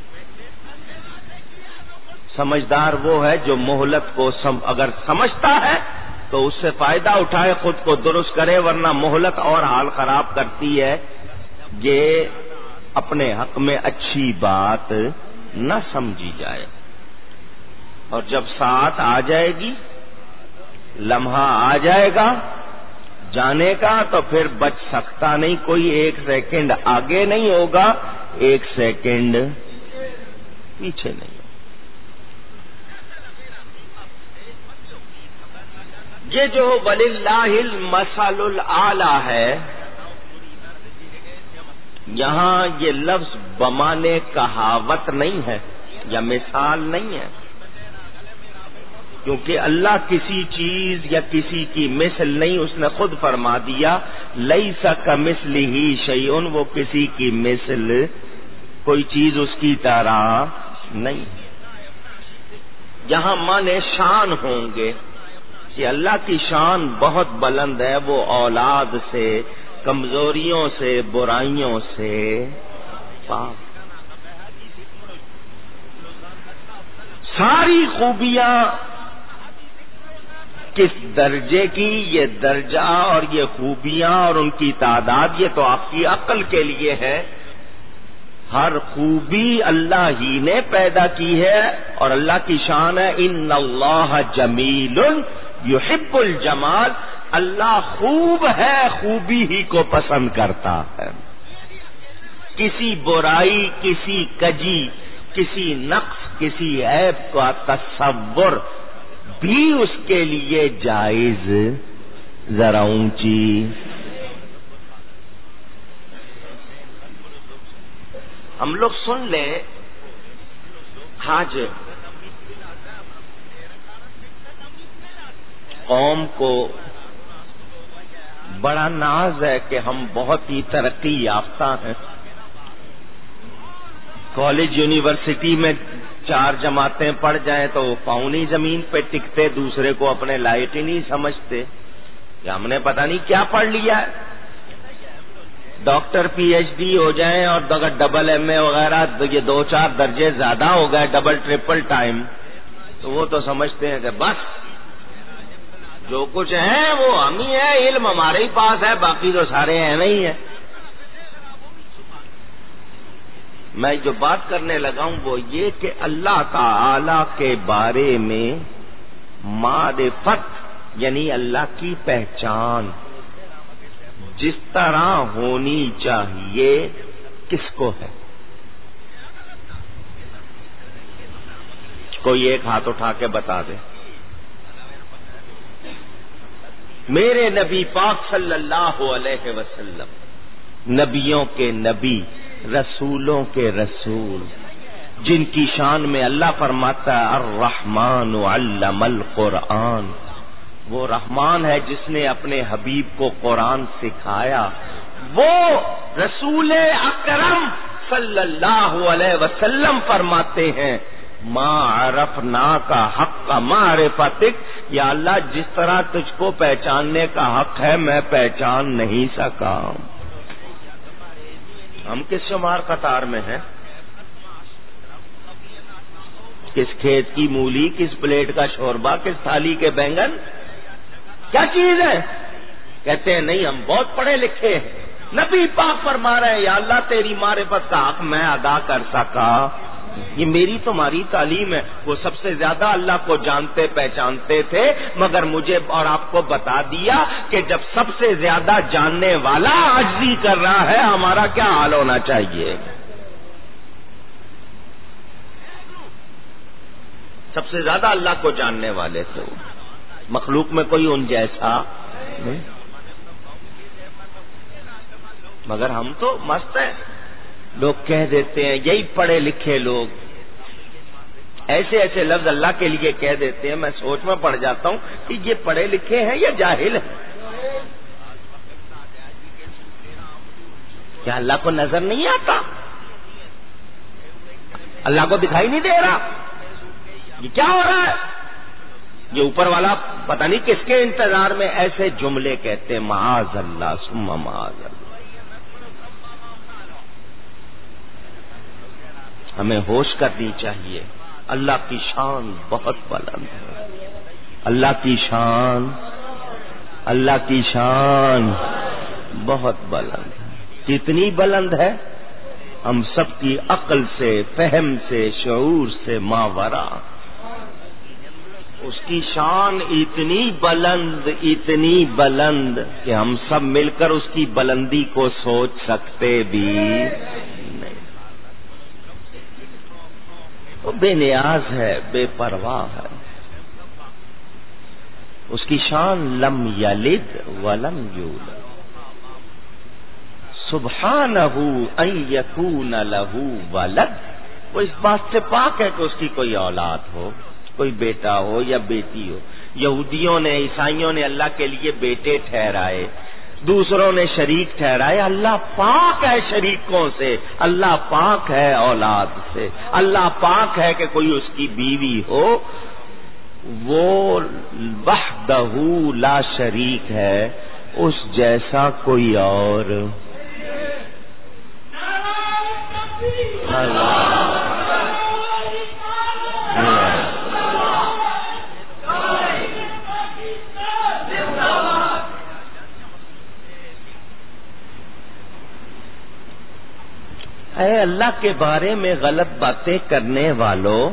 سمجھدار وہ ہے جو مہلت کو سم اگر سمجھتا ہے تو اس سے فائدہ اٹھائے، خود کو درست کرے، ورنہ مہلت اور حال خراب کرتی ہے. یہ اپنے حق میں اچھی بات نہ سمجھی جائے. اور جب ساتھ آ جائے گی، لمحہ آ جائے گا جانے کا، تو پھر بچ سکتا نہیں کوئی. ایک سیکنڈ آگے نہیں ہوگا، ایک سیکنڈ پیچھے نہیں. یہ جو وَلِلَّهِ الْمَثَلُ الْأَعْلَىٰ ہے، یہاں یہ لفظ بمانے کہاوت نہیں ہے یا مثال نہیں ہے، کیونکہ اللہ کسی چیز یا کسی کی مثل نہیں. اس نے خود فرما دیا لَيْسَ كَمِثْلِهِ شَيْءٌ، وہ کسی کی مثل، کوئی چیز اس کی طرح نہیں. یہاں مانے شان ہوں گے کہ اللہ کی شان بہت بلند ہے. وہ اولاد سے، کمزوریوں سے، برائیوں سے پاک. ساری خوبیاں کس درجے کی، یہ درجہ اور یہ خوبیاں اور ان کی تعداد یہ تو آپ کی عقل کے لیے ہے. ہر خوبی اللہ ہی نے پیدا کی ہے اور اللہ کی شان ہے ان اللہ جمیل یحب الجمال. اللہ خوب ہے، خوبی ہی کو پسند کرتا ہے. کسی برائی، کسی کجی، کسی نقص، کسی عیب کا تصور بھی اس کے لیے جائز. ذرا اونچی ہم لوگ سن لیں. آج قوم کو بڑا ناز ہے کہ ہم بہت ہی ترقی یافتہ ہیں. کالج یونیورسٹی میں چار جماعتیں پڑھ جائیں تو پاؤں نہیں زمین پہ ٹکتے، دوسرے کو اپنے لائق ہی نہیں سمجھتے کہ ہم نے پتہ نہیں کیا پڑھ لیا ہے. ڈاکٹر پی ایچ ڈی ہو جائیں اور اگر ڈبل ایم اے وغیرہ یہ دو چار درجے زیادہ ہو گئے، ڈبل ٹرپل ٹائم، تو وہ تو سمجھتے ہیں کہ بس جو کچھ ہے وہ ہم ہی ہے، علم ہمارے ہی پاس ہے، باقی تو سارے ہیں نہیں ہے. میں جو بات کرنے لگا ہوں وہ یہ کہ اللہ تعالی کے بارے میں معرفت یعنی اللہ کی پہچان جس طرح ہونی چاہیے کس کو ہے. کوئی ایک ہاتھ اٹھا کے بتا دے. میرے نبی پاک صلی اللہ علیہ وسلم نبیوں کے نبی، رسولوں کے رسول، جن کی شان میں اللہ فرماتا ہے الرحمن علم القرآن، وہ رحمان ہے جس نے اپنے حبیب کو قرآن سکھایا، وہ رسول اکرم صلی اللہ علیہ وسلم فرماتے ہیں ما عرفنا کا حق کا معرفتک، یا اللہ جس طرح تجھ کو پہچاننے کا حق ہے میں پہچان نہیں سکا۔ ہم کس شمار قطار میں ہیں؟ کس کھیت کی مولی، کس پلیٹ کا شوربہ، کس تھالی کے بینگن، کیا چیز ہے؟ کہتے ہیں نہیں ہم بہت پڑھے لکھے ہیں۔ نبی پاک فرما رہے ہیں یا اللہ تیری معرفت کا حق میں ادا کر سکا، یہ میری تمہاری تعلیم ہے۔ وہ سب سے زیادہ اللہ کو جانتے پہچانتے تھے، مگر مجھے اور آپ کو بتا دیا کہ جب سب سے زیادہ جاننے والا عاجزی کر رہا ہے ہمارا کیا حال ہونا چاہیے۔ سب سے زیادہ اللہ کو جاننے والے تھے، مخلوق میں کوئی ان جیسا نہیں، مگر ہم تو مست ہیں۔ لوگ کہہ دیتے ہیں، یہی پڑھے لکھے لوگ ایسے ایسے لفظ اللہ کے لیے کہہ دیتے ہیں، میں سوچ میں پڑ جاتا ہوں کہ یہ پڑھے لکھے ہیں یا جاہل ہیں؟ کیا اللہ کو نظر نہیں آتا؟ اللہ کو دکھائی نہیں دے رہا؟ یہ کیا ہو رہا ہے؟ یہ اوپر والا پتہ نہیں کس کے انتظار میں ایسے جملے کہتے ہیں، معاذ اللہ ثم معاذ اللہ۔ ہمیں ہوش کرنی چاہیے، اللہ کی شان بہت بلند ہے، اللہ کی شان اللہ کی شان بہت بلند ہے۔ کتنی بلند ہے؟ ہم سب کی عقل سے، فہم سے، شعور سے ماورا۔ اس کی شان اتنی بلند اتنی بلند کہ ہم سب مل کر اس کی بلندی کو سوچ سکتے بھی نہیں۔ وہ بے نیاز ہے، بے پرواہ ہے۔ اس کی شان لم یلد ولم یولد، سبحانہ ان یکون لہ ولد۔ وہ اس بات سے پاک ہے کہ اس کی کوئی اولاد ہو، کوئی بیٹا ہو یا بیٹی ہو۔ یہودیوں نے، عیسائیوں نے اللہ کے لیے بیٹے ٹھہرائے، دوسروں نے شریک ٹھہرائے۔ اللہ پاک ہے شریکوں سے، اللہ پاک ہے اولاد سے، اللہ پاک ہے کہ کوئی اس کی بیوی ہو۔ وہ وحدہ لا شریک ہے، اس جیسا کوئی اور اے اللہ کے بارے میں غلط باتیں کرنے والوں،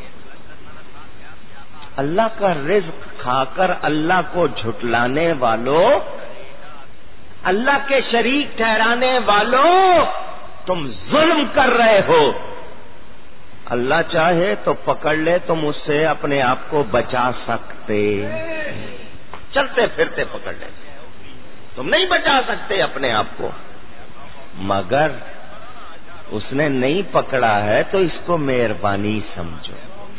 اللہ کا رزق کھا کر اللہ کو جھٹلانے والوں، اللہ کے شریک ٹھہرانے والوں، تم ظلم کر رہے ہو۔ اللہ چاہے تو پکڑ لے، تم اس سے اپنے آپ کو بچا سکتے، چلتے پھرتے پکڑ لے، تم نہیں بچا سکتے اپنے آپ کو، مگر اس نے نہیں پکڑا ہے تو اس کو مہربانی سمجھو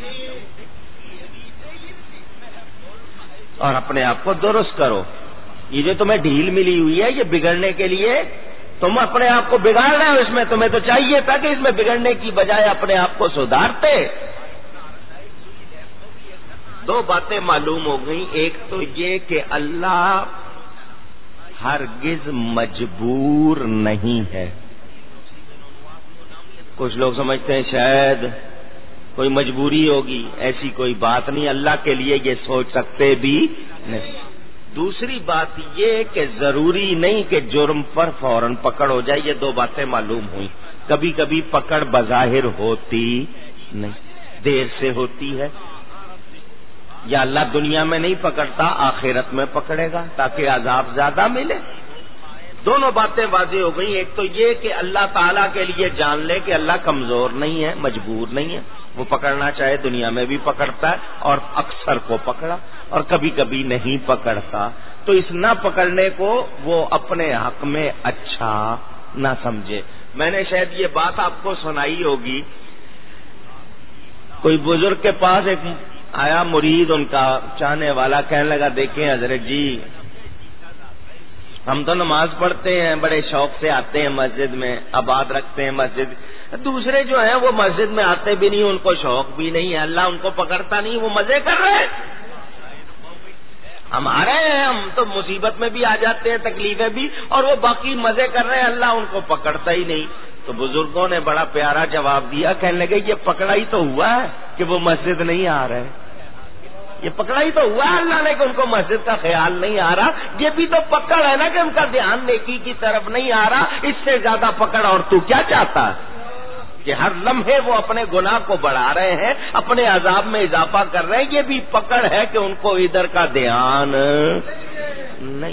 اور اپنے آپ کو درست کرو۔ یہ جو تمہیں ڈھیل ملی ہوئی ہے یہ بگڑنے کے لیے، تم اپنے آپ کو بگاڑ رہے ہو اس میں، تمہیں تو چاہیے تھا کہ اس میں بگڑنے کی بجائے اپنے آپ کو سدھارتے۔ دو باتیں معلوم ہو گئیں، ایک تو یہ کہ اللہ ہرگز مجبور نہیں ہے۔ کچھ لوگ سمجھتے ہیں شاید کوئی مجبوری ہوگی، ایسی کوئی بات نہیں، اللہ کے لیے یہ سوچ سکتے بھی نہیں۔ دوسری بات یہ کہ ضروری نہیں کہ جرم پر فوراً پکڑ ہو جائے، یہ دو باتیں معلوم ہوئی۔ کبھی کبھی پکڑ بظاہر ہوتی نہیں، دیر سے ہوتی ہے، یا اللہ دنیا میں نہیں پکڑتا آخرت میں پکڑے گا تاکہ عذاب زیادہ ملے۔ دونوں باتیں واضح ہو گئی۔ ایک تو یہ کہ اللہ تعالیٰ کے لیے جان لے کہ اللہ کمزور نہیں ہے، مجبور نہیں ہے، وہ پکڑنا چاہے دنیا میں بھی پکڑتا ہے اور اکثر کو پکڑا، اور کبھی کبھی نہیں پکڑتا، تو اس نہ پکڑنے کو وہ اپنے حق میں اچھا نہ سمجھے۔ میں نے شاید یہ بات آپ کو سنائی ہوگی، کوئی بزرگ کے پاس ایک آیا مرید ان کا چاہنے والا، کہنے لگا دیکھیں حضرت جی ہم تو نماز پڑھتے ہیں، بڑے شوق سے آتے ہیں مسجد میں، آباد رکھتے ہیں مسجد، دوسرے جو ہیں وہ مسجد میں آتے بھی نہیں، ان کو شوق بھی نہیں ہے، اللہ ان کو پکڑتا نہیں، وہ مزے کر رہے ہیں، ہم آ رہے ہیں، ہم تو مصیبت میں بھی آ جاتے ہیں، تکلیفیں بھی، اور وہ باقی مزے کر رہے ہیں، اللہ ان کو پکڑتا ہی نہیں۔ تو بزرگوں نے بڑا پیارا جواب دیا، کہنے لگے یہ پکڑا ہی تو ہوا ہے کہ وہ مسجد نہیں آ رہے، یہ پکڑا ہی تو ہوا ہے اللہ نے کہ ان کو مسجد کا خیال نہیں آ رہا، یہ بھی تو پکڑ ہے نا کہ ان کا دھیان نیکی کی طرف نہیں آ رہا، اس سے زیادہ پکڑ اور تو کیا چاہتا ہے کہ ہر لمحے وہ اپنے گناہ کو بڑھا رہے ہیں، اپنے عذاب میں اضافہ کر رہے ہیں، یہ بھی پکڑ ہے کہ ان کو ادھر کا دھیان نہیں۔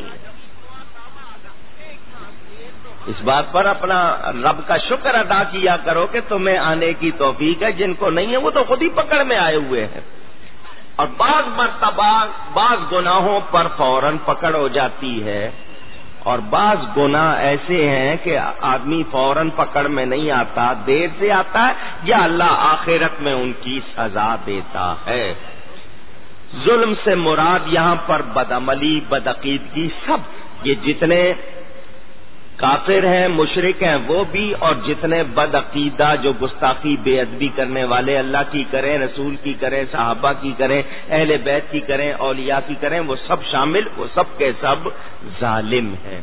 اس بات پر اپنا رب کا شکر ادا کیا کرو کہ تمہیں آنے کی توفیق ہے، جن کو نہیں ہے وہ تو خود ہی پکڑ میں آئے ہوئے ہیں، اور بعض مرتبہ بعض گناہوں پر فوراً پکڑ ہو جاتی ہے، اور بعض گناہ ایسے ہیں کہ آدمی فوراً پکڑ میں نہیں آتا، دیر سے آتا ہے، یا اللہ آخرت میں ان کی سزا دیتا ہے۔ ظلم سے مراد یہاں پر بدعملی، بدعقیدگی، سب یہ جتنے کافر ہیں، مشرک ہیں وہ بھی، اور جتنے بدعقیدہ جو گستاخی بے ادبی کرنے والے، اللہ کی کریں، رسول کی کریں، صحابہ کی کریں، اہل بیت کی کریں، اولیاء کی کریں، وہ سب شامل، وہ سب کے سب ظالم ہیں۔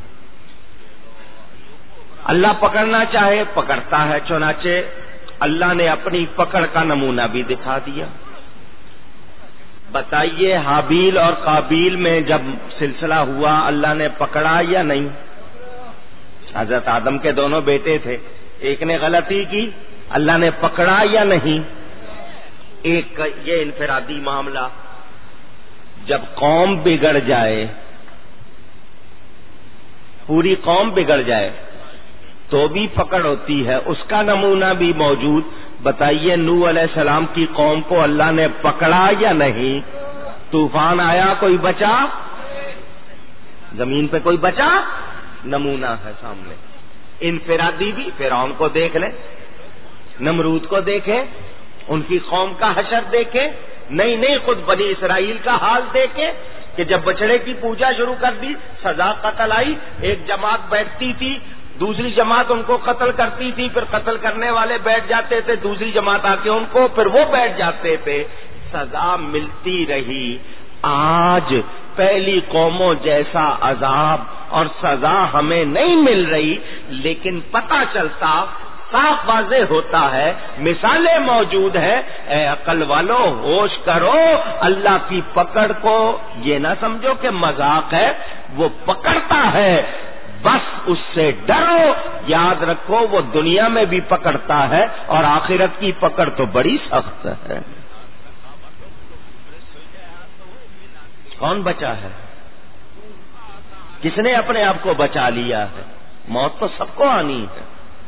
اللہ پکڑنا چاہے پکڑتا ہے، چنانچہ اللہ نے اپنی پکڑ کا نمونہ بھی دکھا دیا۔ بتائیے حابیل اور قابیل میں جب سلسلہ ہوا اللہ نے پکڑا یا نہیں؟ حضرت آدم کے دونوں بیٹے تھے، ایک نے غلطی کی، اللہ نے پکڑا یا نہیں؟ ایک یہ انفرادی معاملہ، جب قوم بگڑ جائے، پوری قوم بگڑ جائے تو بھی پکڑ ہوتی ہے، اس کا نمونہ بھی موجود۔ بتائیے نوح علیہ السلام کی قوم کو اللہ نے پکڑا یا نہیں؟ طوفان آیا، کوئی بچا؟ زمین پہ کوئی بچا؟ نمونہ ہے سامنے۔ انفرادی بھی فرعون کو دیکھ لیں، نمرود کو دیکھیں، ان کی قوم کا حشر دیکھیں، نہیں نہیں خود بنی اسرائیل کا حال دیکھیں کہ جب بچڑے کی پوجا شروع کر دی، سزا قتل آئی، ایک جماعت بیٹھتی تھی، دوسری جماعت ان کو قتل کرتی تھی، پھر قتل کرنے والے بیٹھ جاتے تھے، دوسری جماعت آ کے ان کو، پھر وہ بیٹھ جاتے تھے، سزا ملتی رہی۔ آج پہلی قوموں جیسا عذاب اور سزا ہمیں نہیں مل رہی، لیکن پتہ چلتا، صاف واضح ہوتا ہے، مثالیں موجود ہیں۔ اے عقل والو ہوش کرو، اللہ کی پکڑ کو یہ نہ سمجھو کہ مذاق ہے، وہ پکڑتا ہے، بس اس سے ڈرو، یاد رکھو وہ دنیا میں بھی پکڑتا ہے، اور آخرت کی پکڑ تو بڑی سخت ہے۔ کون بچا ہے؟ کس نے اپنے آپ کو بچا لیا ہے؟ موت تو سب کو آنی ہے۔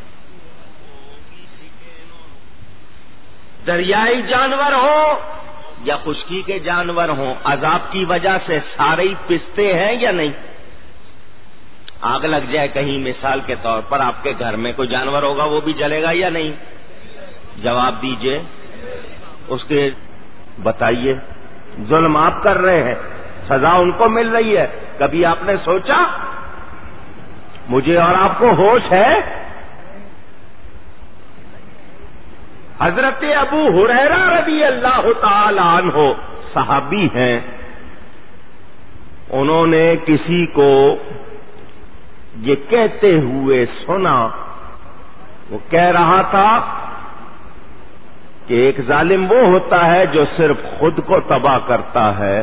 دریائی جانور ہوں یا خشکی کے جانور ہوں، عذاب کی وجہ سے سارے ہی پستے ہیں یا نہیں؟ آگ لگ جائے کہیں مثال کے طور پر، آپ کے گھر میں کوئی جانور ہوگا وہ بھی جلے گا یا نہیں؟ جواب دیجئے، اس کے بتائیے۔ ظلم آپ کر رہے ہیں، سزا ان کو مل رہی ہے، کبھی آپ نے سوچا؟ مجھے اور آپ کو ہوش ہے؟ حضرت ابو ہریرہ رضی اللہ تعالی عنہ صحابی ہیں، انہوں نے کسی کو یہ کہتے ہوئے سنا، وہ کہہ رہا تھا کہ ایک ظالم وہ ہوتا ہے جو صرف خود کو تباہ کرتا ہے،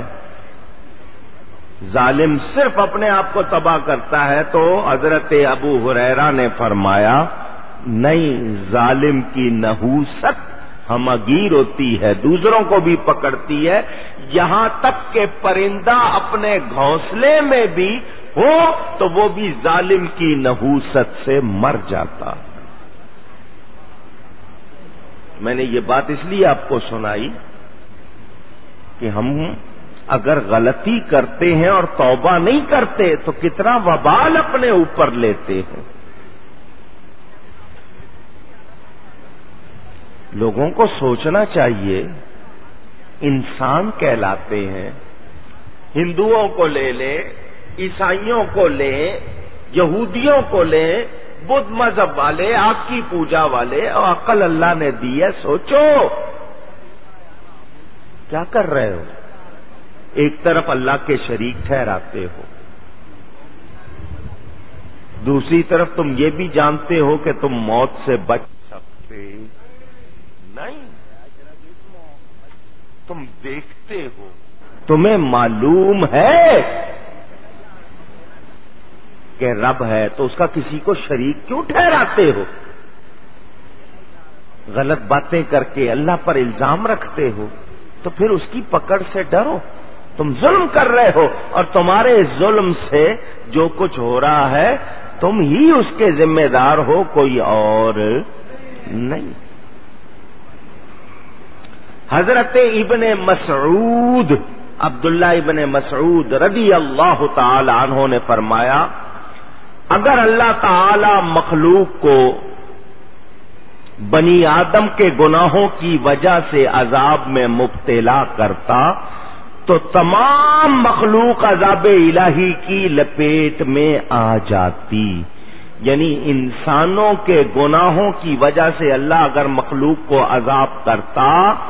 ظالم صرف اپنے آپ کو تباہ کرتا ہے۔ تو حضرت ابو ہریرہ نے فرمایا نہیں، ظالم کی نحوست ہمگیر ہوتی ہے، دوسروں کو بھی پکڑتی ہے، یہاں تک کہ پرندہ اپنے گھونسلے میں بھی ہو تو وہ بھی ظالم کی نحوست سے مر جاتا۔ میں نے یہ بات اس لیے آپ کو سنائی کہ ہم اگر غلطی کرتے ہیں اور توبہ نہیں کرتے تو کتنا وبال اپنے اوپر لیتے ہیں۔ لوگوں کو سوچنا چاہیے انسان کہلاتے ہیں. ہندوؤں کو لے لیں، عیسائیوں کو لیں، یہودیوں کو لیں، بدھ مذہب والے، آگ کی پوجا والے، اور عقل اللہ نے دی ہے. سوچو کیا کر رہے ہو؟ ایک طرف اللہ کے شریک ٹھہراتے ہو، دوسری طرف تم یہ بھی جانتے ہو کہ تم موت سے بچ سکتے نہیں. تم دیکھتے ہو، تمہیں معلوم ہے کہ رب ہے، تو اس کا کسی کو شریک کیوں ٹھہراتے ہو؟ غلط باتیں کر کے اللہ پر الزام رکھتے ہو، تو پھر اس کی پکڑ سے ڈرو. تم ظلم کر رہے ہو، اور تمہارے ظلم سے جو کچھ ہو رہا ہے تم ہی اس کے ذمہ دار ہو، کوئی اور نہیں. حضرت ابن مسعود، عبداللہ ابن مسعود رضی اللہ تعالی عنہ نے فرمایا، اگر اللہ تعالی مخلوق کو بنی آدم کے گناہوں کی وجہ سے عذاب میں مبتلا کرتا تو تمام مخلوق عذاب الہی کی لپیٹ میں آ جاتی. یعنی انسانوں کے گناہوں کی وجہ سے اللہ اگر مخلوق کو عذاب کرتا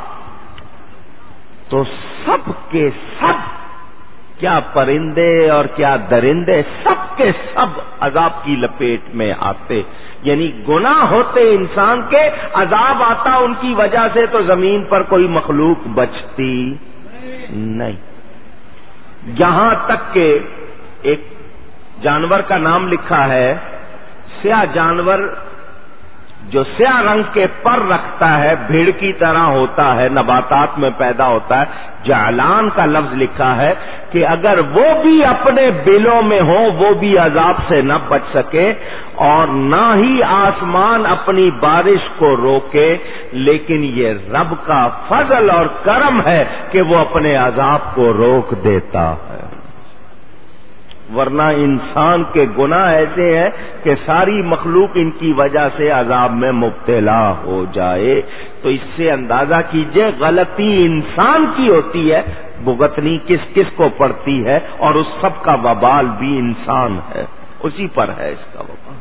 تو سب کے سب، کیا پرندے اور کیا درندے، سب کے سب عذاب کی لپیٹ میں آتے. یعنی گناہ ہوتے انسان کے، عذاب آتا ان کی وجہ سے، تو زمین پر کوئی مخلوق بچتی نہیں. یہاں تک کہ ایک جانور کا نام لکھا ہے، سیاہ جانور جو سیاہ رنگ کے پر رکھتا ہے، بھیڑ کی طرح ہوتا ہے، نباتات میں پیدا ہوتا ہے، جعلان کا لفظ لکھا ہے کہ اگر وہ بھی اپنے بلوں میں ہو وہ بھی عذاب سے نہ بچ سکے، اور نہ ہی آسمان اپنی بارش کو روکے، لیکن یہ رب کا فضل اور کرم ہے کہ وہ اپنے عذاب کو روک دیتا ہے. ورنہ انسان کے گناہ ایسے ہیں کہ ساری مخلوق ان کی وجہ سے عذاب میں مبتلا ہو جائے. تو اس سے اندازہ کیجئے غلطی انسان کی ہوتی ہے، بھگتنی کس کس کو پڑتی ہے، اور اس سب کا وبال بھی انسان ہے، اسی پر ہے اس کا وبال.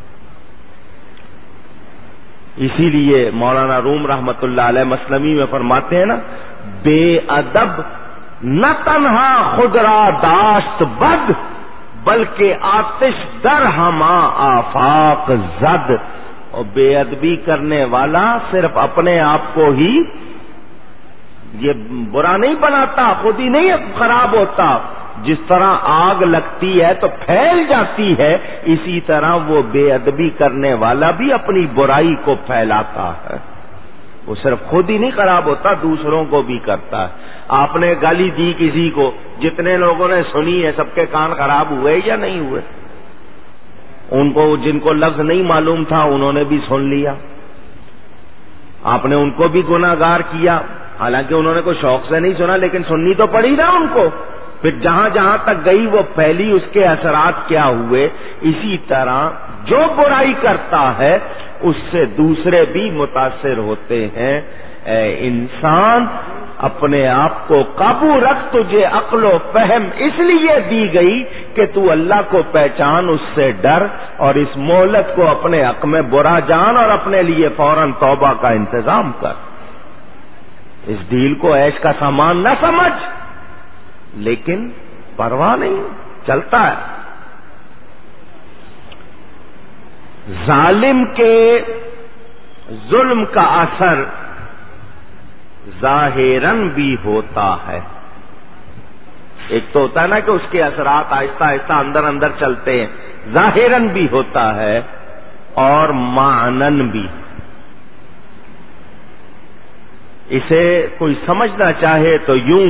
اسی لیے مولانا روم رحمت اللہ علیہ مسلمی میں فرماتے ہیں نا، بے ادب نہ تنہا خود را داشت بد، بلکہ آتش در ہما آفاق زد. اور بے ادبی کرنے والا صرف اپنے آپ کو ہی یہ برا نہیں بناتا، خود ہی نہیں خراب ہوتا. جس طرح آگ لگتی ہے تو پھیل جاتی ہے، اسی طرح وہ بے ادبی کرنے والا بھی اپنی برائی کو پھیلاتا ہے. وہ صرف خود ہی نہیں خراب ہوتا، دوسروں کو بھی کرتا ہے. آپ نے گالی دی کسی کو، جتنے لوگوں نے سنی ہے سب کے کان خراب ہوئے یا نہیں ہوئے؟ ان کو جن کو لفظ نہیں معلوم تھا انہوں نے بھی سن لیا. آپ نے ان کو بھی گناہ گار کیا، حالانکہ انہوں نے کوئی شوق سے نہیں سنا، لیکن سننی تو پڑی نا ان کو. پھر جہاں جہاں تک گئی وہ پھیلی، اس کے اثرات کیا ہوئے. اسی طرح جو برائی کرتا ہے اس سے دوسرے بھی متاثر ہوتے ہیں. اے انسان اپنے آپ کو قابو رکھ، تجھے عقل و فہم اس لیے دی گئی کہ تو اللہ کو پہچان، اس سے ڈر، اور اس مہلت کو اپنے حق میں برا جان اور اپنے لیے فوراً توبہ کا انتظام کر. اس ڈیل کو عیش کا سامان نہ سمجھ، لیکن پرواہ نہیں، چلتا ہے. ظالم کے ظلم کا اثر ظاہراً بھی ہوتا ہے. ایک تو ہوتا ہے نا کہ اس کے اثرات آہستہ آہستہ اندر اندر چلتے ہیں، ظاہراً بھی ہوتا ہے اور معنن بھی. اسے کوئی سمجھنا چاہے تو یوں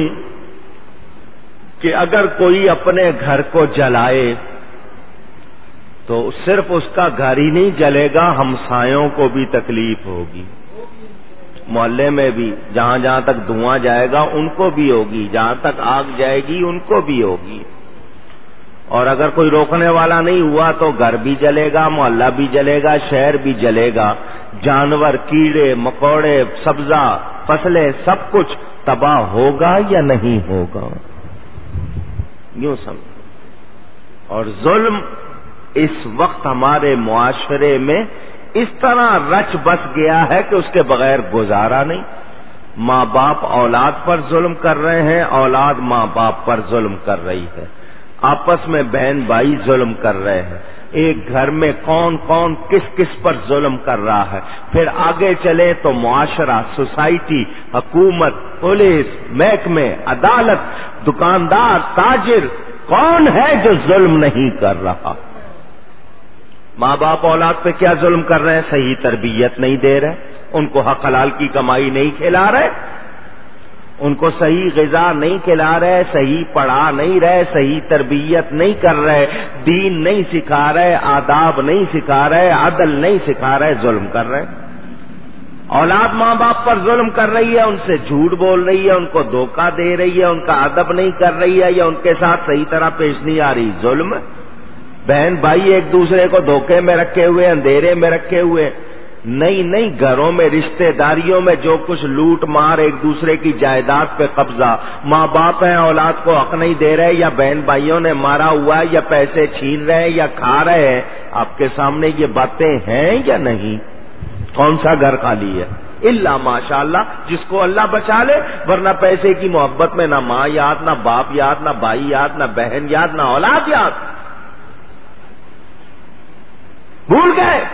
کہ اگر کوئی اپنے گھر کو جلائے تو صرف اس کا گھر ہی نہیں جلے گا، ہمسایوں کو بھی تکلیف ہوگی. محلے میں بھی جہاں جہاں تک دھواں جائے گا ان کو بھی ہوگی، جہاں تک آگ جائے گی ان کو بھی ہوگی. اور اگر کوئی روکنے والا نہیں ہوا تو گھر بھی جلے گا، محلہ بھی جلے گا، شہر بھی جلے گا. جانور، کیڑے مکوڑے، سبزہ فصلیں، سب کچھ تباہ ہوگا یا نہیں ہوگا؟ یوں سمجھ. اور ظلم اس وقت ہمارے معاشرے میں اس طرح رچ بس گیا ہے کہ اس کے بغیر گزارا نہیں. ماں باپ اولاد پر ظلم کر رہے ہیں، اولاد ماں باپ پر ظلم کر رہی ہے، آپس میں بہن بھائی ظلم کر رہے ہیں، ایک گھر میں کون کون کس کس پر ظلم کر رہا ہے. پھر آگے چلے تو معاشرہ، سوسائٹی، حکومت، پولیس، محکمے، عدالت، دکاندار، تاجر، کون ہے جو ظلم نہیں کر رہا؟ ماں باپ اولاد پہ کیا ظلم کر رہے ہیں؟ صحیح تربیت نہیں دے رہے، ان کو حق حلال کی کمائی نہیں کھلا رہے، ان کو صحیح غذا نہیں کھلا رہے، صحیح پڑھا نہیں رہے، صحیح تربیت نہیں کر رہے، دین نہیں سکھا رہے، آداب نہیں سکھا رہے، عدل نہیں سکھا رہے، ظلم کر رہے. اولاد ماں باپ پر ظلم کر رہی ہے، ان سے جھوٹ بول رہی ہے، ان کو دھوکہ دے رہی ہے، ان کا ادب نہیں کر رہی ہے، یا ان کے ساتھ صحیح طرح پیش نہیں آ رہی، ظلم. بہن بھائی ایک دوسرے کو دھوکے میں رکھے ہوئے، اندھیرے میں رکھے ہوئے. نہیں نہیں، گھروں میں، رشتہ داریوں میں جو کچھ لوٹ مار، ایک دوسرے کی جائیداد پہ قبضہ، ماں باپ ہیں اولاد کو حق نہیں دے رہے، یا بہن بھائیوں نے مارا ہوا ہے، یا پیسے چھین رہے ہیں، یا کھا رہے ہیں. آپ کے سامنے یہ باتیں ہیں یا نہیں؟ کون سا گھر خالی ہے؟ الا ماشاء اللہ، جس کو اللہ بچا لے. ورنہ پیسے کی محبت میں نہ ماں یاد، نہ باپ یاد، نہ بھائی یاد، نہ بہن یاد، نہ اولاد یاد. بھول گئے.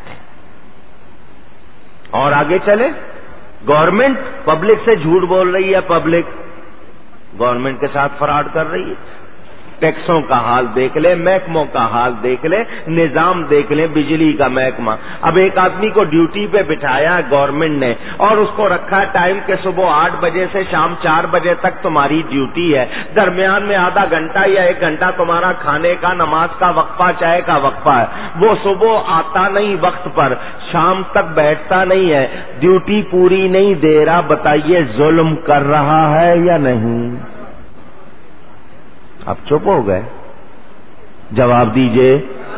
اور آگے چلے، گورنمنٹ پبلک سے جھوٹ بول رہی ہے، پبلک گورنمنٹ کے ساتھ فراڈ کر رہی ہے. ٹیکسوں کا حال دیکھ لے، محکموں کا حال دیکھ لے، نظام دیکھ لے، بجلی کا محکمہ. اب ایک آدمی کو ڈیوٹی پہ بٹھایا ہے گورنمنٹ نے، اور اس کو رکھا ٹائم کے صبح آٹھ بجے سے شام چار بجے تک تمہاری ڈیوٹی ہے. درمیان میں آدھا گھنٹہ یا ایک گھنٹہ تمہارا کھانے کا، نماز کا وقفہ، چائے کا وقفہ ہے. وہ صبح آتا نہیں وقت پر، شام تک بیٹھتا نہیں ہے، ڈیوٹی پوری نہیں دے رہا. بتائیے ظلم کر رہا ہے یا نہیں؟ آپ چپ ہو گئے، جواب دیجئے.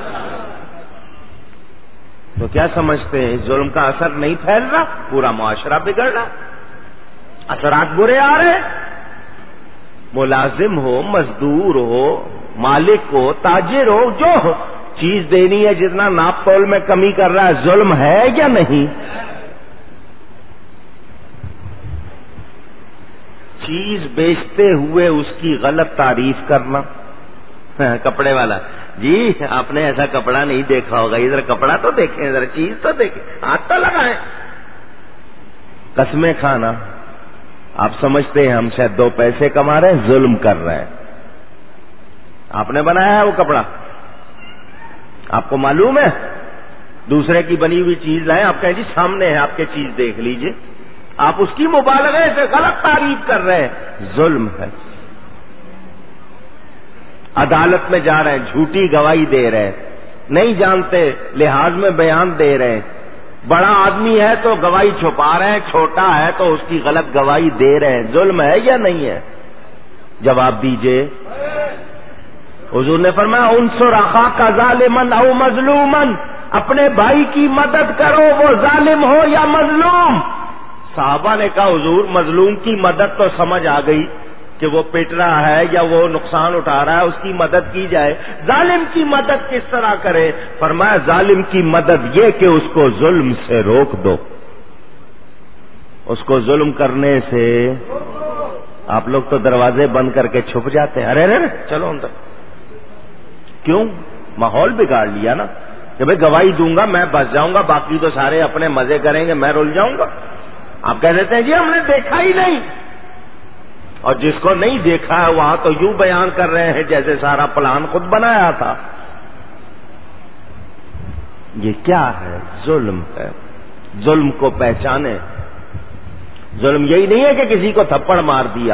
تو کیا سمجھتے ہیں، اس ظلم کا اثر نہیں پھیل رہا؟ پورا معاشرہ بگڑ رہا، اثرات برے آ رہے. ملازم ہو، مزدور ہو، مالک ہو، تاجر ہو، جو ہو، چیز دینی ہے جتنا ناپ تول میں کمی کر رہا ہے، ظلم ہے یا نہیں؟ چیز بیچتے ہوئے اس کی غلط تعریف کرنا. کپڑے والا، جی آپ نے ایسا کپڑا نہیں دیکھا ہوگا، ادھر کپڑا تو دیکھیں، ادھر چیز تو دیکھیں، ہاتھ تو لگائیں. قسمیں کھانا. آپ سمجھتے ہیں ہم شاید دو پیسے کما رہے ہیں، ظلم کر رہے ہیں. آپ نے بنایا ہے وہ کپڑا، آپ کو معلوم ہے. دوسرے کی بنی ہوئی چیز لائیں، آپ کہیں جی سامنے ہے آپ کے، چیز دیکھ لیجئے. آپ اس کی مبالغے سے غلط تعریف کر رہے ہیں، ظلم ہے. عدالت میں جا رہے ہیں، جھوٹی گواہی دے رہے ہیں، نہیں جانتے لحاظ میں بیان دے رہے ہیں. بڑا آدمی ہے تو گواہی چھپا رہے ہیں، چھوٹا ہے تو اس کی غلط گواہی دے رہے ہیں. ظلم ہے یا نہیں ہے؟ جواب دیجئے. حضور نے فرمایا انصر اخاک ظالما او مظلوما، اپنے بھائی کی مدد کرو وہ ظالم ہو یا مظلوم. صحابہ نے کہا حضور مظلوم کی مدد تو سمجھ آ گئی کہ وہ پٹ رہا ہے یا وہ نقصان اٹھا رہا ہے، اس کی مدد کی جائے. ظالم کی مدد کس طرح کرے؟ فرمایا ظالم کی مدد یہ کہ اس کو ظلم سے روک دو. اس کو ظلم کرنے سے. آپ لوگ تو دروازے بند کر کے چھپ جاتے ہیں، ارے ارے چلو اندر. کیوں؟ ماحول بگاڑ لیا نا کہ بھائی گواہی دوں گا میں بچ جاؤں گا، باقی تو سارے اپنے مزے کریں گے، میں رول جاؤں گا. آپ کہہ دیتے ہیں جی ہم نے دیکھا ہی نہیں، اور جس کو نہیں دیکھا ہے وہاں تو یوں بیان کر رہے ہیں جیسے سارا پلان خود بنایا تھا. یہ کیا ہے؟ ظلم ہے. ظلم کو پہچانے. ظلم یہی نہیں ہے کہ کسی کو تھپڑ مار دیا.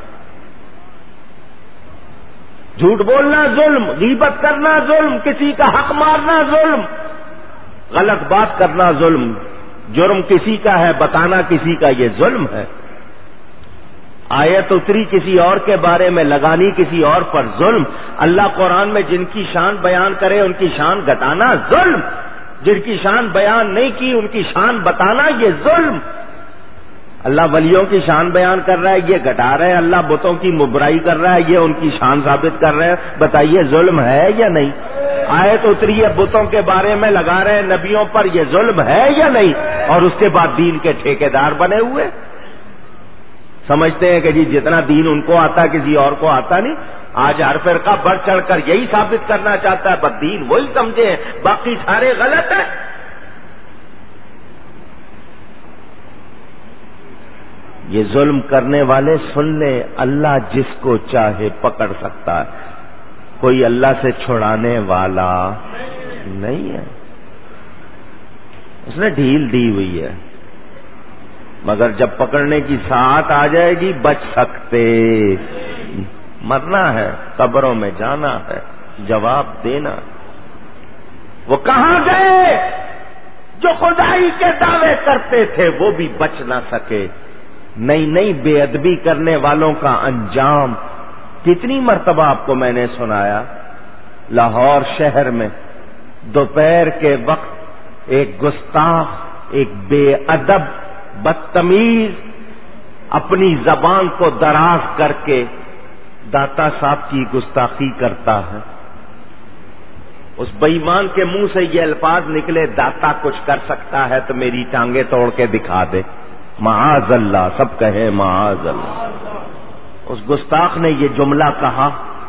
جھوٹ بولنا ظلم، غیبت کرنا ظلم، کسی کا حق مارنا ظلم، غلط بات کرنا ظلم. جرم کسی کا ہے، بتانا کسی کا، یہ ظلم ہے. آیت اتری کسی اور کے بارے میں، لگانی کسی اور پر، ظلم. اللہ قرآن میں جن کی شان بیان کرے ان کی شان گھٹانا ظلم، جن کی شان بیان نہیں کی ان کی شان بتانا یہ ظلم. اللہ ولیوں کی شان بیان کر رہا ہے، یہ گھٹا رہے ہیں، اللہ بتوں کی مبرائی کر رہا ہے، یہ ان کی شان ثابت کر رہے ہیں. بتائیے ظلم ہے یا نہیں؟ آیت اتری ہے بتوں کے بارے میں، لگا رہے ہیں نبیوں پر، یہ ظلم ہے یا نہیں؟ اور اس کے بعد دین کے ٹھیکیدار بنے ہوئے سمجھتے ہیں کہ جی جتنا دین ان کو آتا ہے کسی اور کو آتا نہیں. آج ہر فرقہ بڑھ چڑھ کر یہی ثابت کرنا چاہتا ہے، بس دین وہی سمجھے ہیں، باقی سارے غلط ہیں. یہ ظلم کرنے والے سن لیں، اللہ جس کو چاہے پکڑ سکتا ہے، کوئی اللہ سے چھڑانے والا نہیں ہے. اس نے ڈھیل دی ہوئی ہے، مگر جب پکڑنے کی ساعت آ جائے گی بچ سکتے. مرنا ہے، قبروں میں جانا ہے، جواب دینا. وہ کہاں گئے جو خدائی کے دعوے کرتے تھے؟ وہ بھی بچ نہ سکے. نئی نئی بے ادبی کرنے والوں کا انجام کتنی مرتبہ آپ کو میں نے سنایا. لاہور شہر میں دوپہر کے وقت ایک گستاخ، ایک بے ادب، بدتمیز اپنی زبان کو دراز کر کے داتا صاحب کی گستاخی کرتا ہے. اس بے ایمان کے منہ سے یہ الفاظ نکلے، داتا کچھ کر سکتا ہے تو میری ٹانگیں توڑ کے دکھا دے. معاذ اللہ، سب کہے معاذ اللہ. اس گستاخ نے یہ جملہ کہا،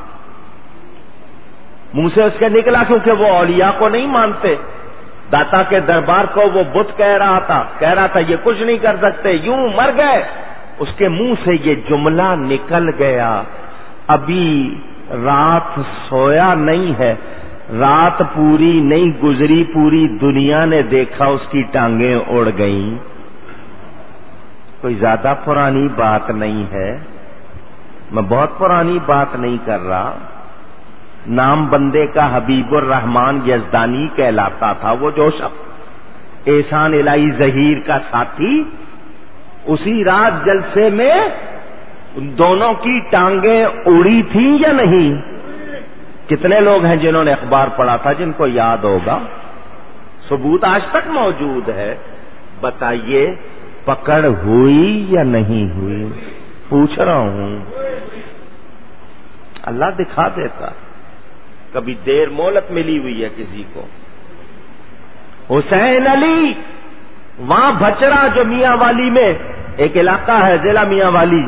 منہ سے اس کے نکلا، کیونکہ وہ اولیاء کو نہیں مانتے. داتا کے دربار کو وہ بت کہہ رہا تھا، کہہ رہا تھا یہ کچھ نہیں کر سکتے، یوں مر گئے. اس کے منہ سے یہ جملہ نکل گیا. ابھی رات سویا نہیں ہے، رات پوری نہیں گزری، پوری دنیا نے دیکھا اس کی ٹانگیں اڑ گئیں. کوئی زیادہ پرانی بات نہیں ہے، میں بہت پرانی بات نہیں کر رہا. نام بندے کا حبیب الرحمان یزدانی کہلاتا تھا وہ جو شخص، احسان الہی ظہیر کا ساتھی. اسی رات جلسے میں دونوں کی ٹانگیں اڑی تھیں یا نہیں؟ کتنے لوگ ہیں جنہوں نے اخبار پڑھا تھا جن کو یاد ہوگا؟ ثبوت آج تک موجود ہے. بتائیے پکڑ ہوئی یا نہیں ہوئی؟ پوچھ رہا ہوں. اللہ دکھا دیتا. کبھی دیر مہلت ملی ہوئی ہے کسی کو. حسین علی وہاں بھچرا جو میاں والی میں ایک علاقہ ہے ضلع میاں والی،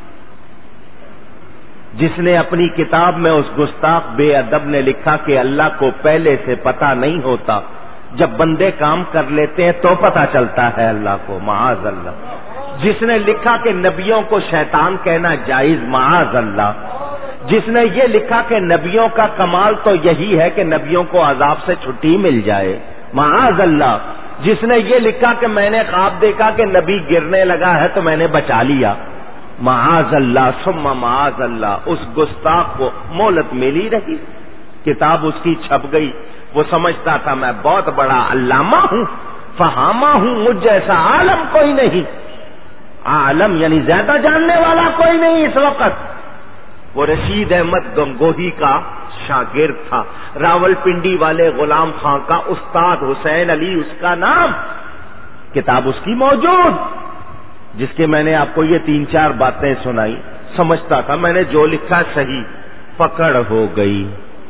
جس نے اپنی کتاب میں اس گستاخ بے ادب نے لکھا کہ اللہ کو پہلے سے پتا نہیں ہوتا، جب بندے کام کر لیتے ہیں تو پتا چلتا ہے اللہ کو. معاذ اللہ. جس نے لکھا کہ نبیوں کو شیطان کہنا جائز. معاذ اللہ. جس نے یہ لکھا کہ نبیوں کا کمال تو یہی ہے کہ نبیوں کو عذاب سے چھٹی مل جائے. معاذ اللہ. جس نے یہ لکھا کہ میں نے خواب دیکھا کہ نبی گرنے لگا ہے تو میں نے بچا لیا. معاذ اللہ ثم معاذ اللہ. اس گستاخ کو مہلت ملی رہی، کتاب اس کی چھپ گئی. وہ سمجھتا تھا میں بہت بڑا علامہ ہوں، فہامہ ہوں، مجھ جیسا عالم کوئی نہیں. عالم یعنی زیادہ جاننے والا کوئی نہیں اس وقت. وہ رشید احمد گنگوہی کا شاگرد تھا، راول پنڈی والے غلام خان کا استاد حسین علی اس کا نام. کتاب اس کی موجود، جس کے میں نے آپ کو یہ تین چار باتیں سنائی. سمجھتا تھا میں نے جو لکھا صحیح. پکڑ ہو گئی.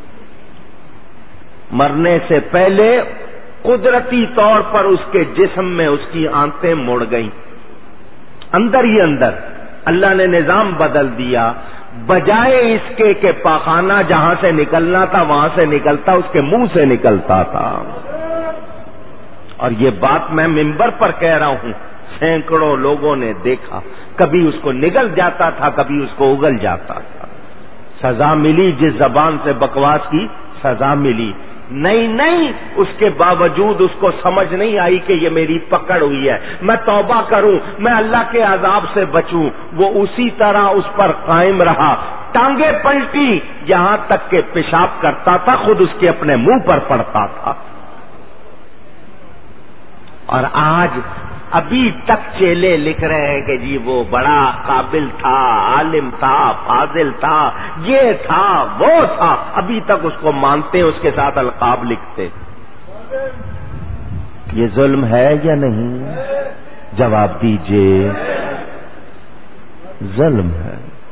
مرنے سے پہلے قدرتی طور پر اس کے جسم میں اس کی آنتیں مڑ گئیں. اندر ہی اندر اللہ نے نظام بدل دیا. بجائے اس کے کہ پاخانہ جہاں سے نکلنا تھا وہاں سے نکلتا، اس کے منہ سے نکلتا تھا. اور یہ بات میں منبر پر کہہ رہا ہوں، سینکڑوں لوگوں نے دیکھا. کبھی اس کو نگل جاتا تھا، کبھی اس کو اگل جاتا تھا. سزا ملی، جس زبان سے بکواس کی سزا ملی. نہیں نہیں، اس کے باوجود اس کو سمجھ نہیں آئی کہ یہ میری پکڑ ہوئی ہے، میں توبہ کروں، میں اللہ کے عذاب سے بچوں. وہ اسی طرح اس پر قائم رہا. ٹانگیں پلٹی، یہاں تک کہ پیشاب کرتا تھا خود اس کے اپنے منہ پر پڑتا تھا. اور آج ابھی تک چیلے لکھ رہے ہیں کہ جی وہ بڑا قابل تھا، عالم تھا، فاضل تھا، یہ تھا، وہ تھا. ابھی تک اس کو مانتے، اس کے ساتھ القاب لکھتے. یہ ظلم ہے یا نہیں؟ جواب دیجئے. ظلم ہے.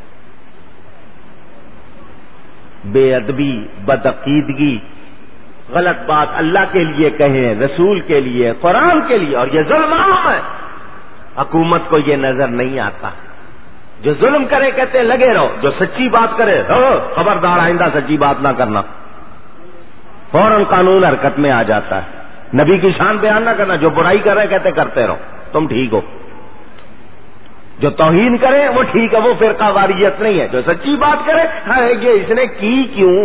بے ادبی، بدعقیدگی، غلط بات اللہ کے لیے کہیں، رسول کے لیے، قرآن کے لیے، اور یہ ظلم عام ہے. حکومت کو یہ نظر نہیں آتا. جو ظلم کرے کہتے لگے رہو، جو سچی بات کرے خبردار آئندہ سچی بات نہ کرنا، فوراً قانون حرکت میں آ جاتا ہے. نبی کی شان بیان نہ کرنا، جو برائی کر رہے کہتے کرتے رہو تم ٹھیک ہو. جو توہین کرے وہ ٹھیک ہے، وہ فرقہ واریت نہیں ہے. جو سچی بات کرے ہاں یہ اس نے کی کیوں.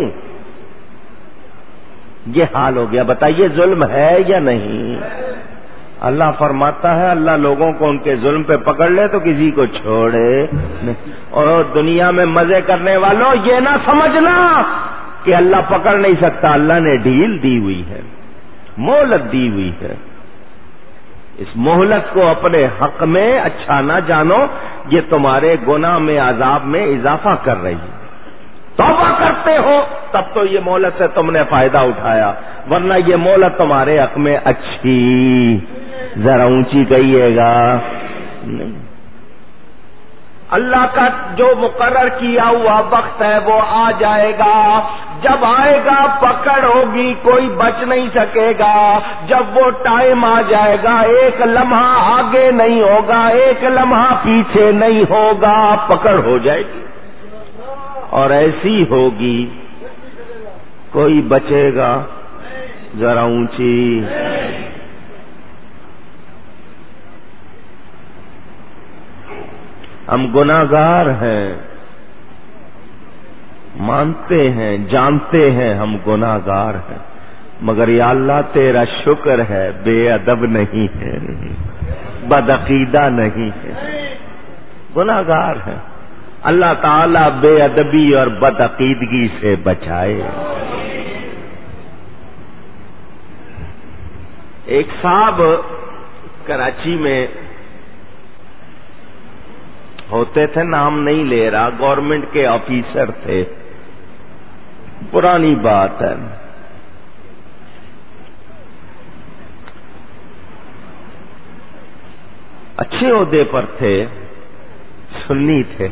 یہ حال ہو گیا. بتائیے ظلم ہے یا نہیں؟ اللہ فرماتا ہے اللہ لوگوں کو ان کے ظلم پہ پکڑ لے تو کسی کو چھوڑے نہیں. اور دنیا میں مزے کرنے والوں یہ نہ سمجھنا کہ اللہ پکڑ نہیں سکتا. اللہ نے ڈھیل دی ہوئی ہے، مہلت دی ہوئی ہے. اس مہلت کو اپنے حق میں اچھا نہ جانو، یہ تمہارے گناہ میں عذاب میں اضافہ کر رہی ہے. توبہ کرتے ہو تب تو یہ مہلت سے تم نے فائدہ اٹھایا، ورنہ یہ مہلت تمہارے حق میں اچھی، ذرا اونچی کہیے گا نہیں. اللہ کا جو مقرر کیا ہوا وقت ہے وہ آ جائے گا. جب آئے گا پکڑ ہوگی، کوئی بچ نہیں سکے گا. جب وہ ٹائم آ جائے گا ایک لمحہ آگے نہیں ہوگا، ایک لمحہ پیچھے نہیں ہوگا، پکڑ ہو جائے گی. اور ایسی ہوگی کوئی بچے گا. ذرا اونچی. ہم گناہگار ہیں، مانتے ہیں، جانتے ہیں ہم گناہگار ہیں، مگر یا اللہ تیرا شکر ہے بے ادب نہیں ہے، بدعقیدہ نہیں ہے، گناہگار ہیں. اللہ تعالیٰ بے ادبی اور بدعقیدگی سے بچائے. ایک صاحب کراچی میں ہوتے تھے، نام نہیں لے رہا، گورنمنٹ کے آفیسر تھے، پرانی بات ہے. اچھے عہدے پر تھے، سنی تھے،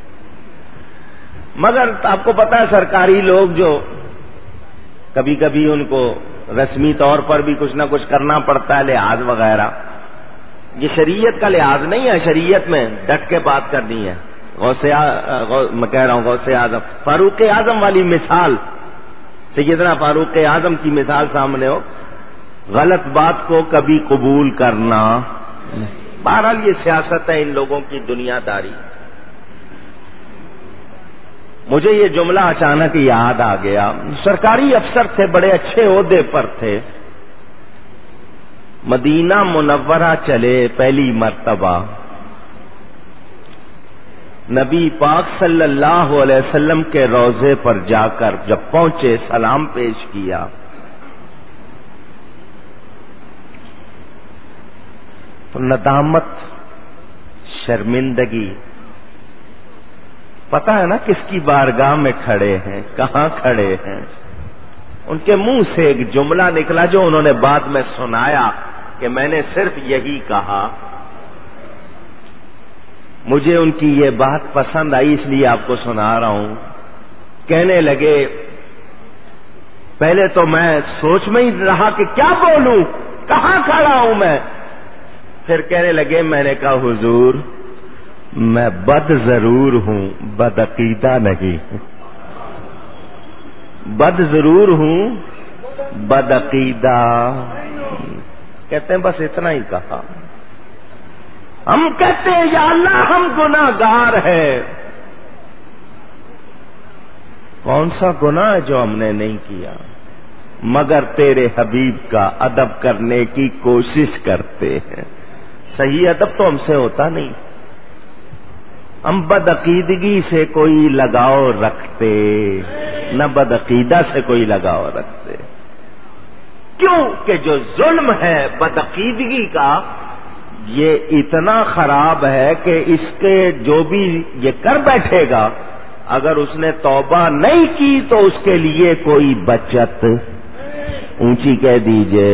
مگر آپ کو پتا ہے سرکاری لوگ جو کبھی کبھی ان کو رسمی طور پر بھی کچھ نہ کچھ کرنا پڑتا ہے، لحاظ وغیرہ. یہ شریعت کا لحاظ نہیں ہے، شریعت میں ڈٹ کے بات کرنی ہے. غوث میں کہہ رہا ہوں غوث اعظم، فاروق اعظم والی مثال، سیدنا فاروق اعظم کی مثال سامنے ہو، غلط بات کو کبھی قبول کرنا. بہرحال یہ سیاست ہے ان لوگوں کی، دنیا داری. مجھے یہ جملہ اچانک یاد آ گیا. سرکاری افسر تھے، بڑے اچھے عہدے پر تھے، مدینہ منورہ چلے پہلی مرتبہ. نبی پاک صلی اللہ علیہ وسلم کے روضے پر جا کر جب پہنچے سلام پیش کیا. تو ندامت، شرمندگی، پتہ ہے نا کس کی بارگاہ میں کھڑے ہیں، کہاں کھڑے ہیں. ان کے منہ سے ایک جملہ نکلا جو انہوں نے بعد میں سنایا کہ میں نے صرف یہی کہا. مجھے ان کی یہ بات پسند آئی اس لیے آپ کو سنا رہا ہوں. کہنے لگے، پہلے تو میں سوچ میں ہی رہا کہ کیا بولوں، کہاں کھڑا ہوں میں. پھر کہنے لگے، میں نے کہا حضور میں بد ضرور ہوں، بدعقیدہ نہیں. بد ضرور ہوں، بدعقیدہ. کہتے ہیں بس اتنا ہی کہا. ہم کہتے ہیں یا اللہ ہم گناہگار ہیں. کون سا گناہ ہے جو ہم نے نہیں کیا، مگر تیرے حبیب کا ادب کرنے کی کوشش کرتے ہیں. صحیح ادب تو ہم سے ہوتا نہیں. ہم بدعقیدگی سے کوئی لگاؤ رکھتے، نہ بدعقیدہ سے کوئی لگاؤ رکھتے. کیوں کہ جو ظلم ہے بدعقیدگی کا، یہ اتنا خراب ہے کہ اس کے جو بھی یہ کر بیٹھے گا، اگر اس نے توبہ نہیں کی تو اس کے لیے کوئی بچت، اونچی کہہ دیجئے.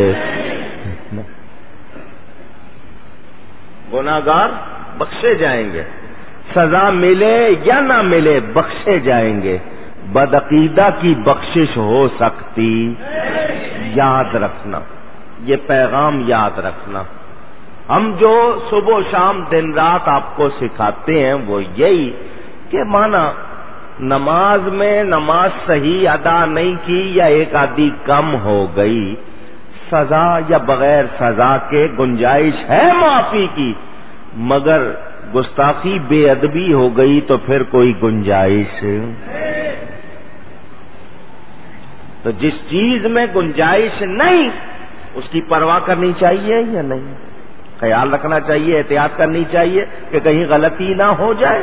گناہگار بخشے جائیں گے، سزا ملے یا نہ ملے بخشے جائیں گے، بدعقیدہ کی بخشش ہو سکتی۔ یاد رکھنا، یہ پیغام یاد رکھنا۔ ہم جو صبح و شام دن رات آپ کو سکھاتے ہیں وہ یہی کہ مانا نماز میں نماز صحیح ادا نہیں کی یا ایک آدھی کم ہو گئی، سزا یا بغیر سزا کے گنجائش ہے معافی کی، مگر گستاخی بے ادبی ہو گئی تو پھر کوئی گنجائش۔ تو جس چیز میں گنجائش نہیں اس کی پرواہ کرنی چاہیے یا نہیں؟ خیال رکھنا چاہیے، احتیاط کرنی چاہیے کہ کہیں غلطی نہ ہو جائے۔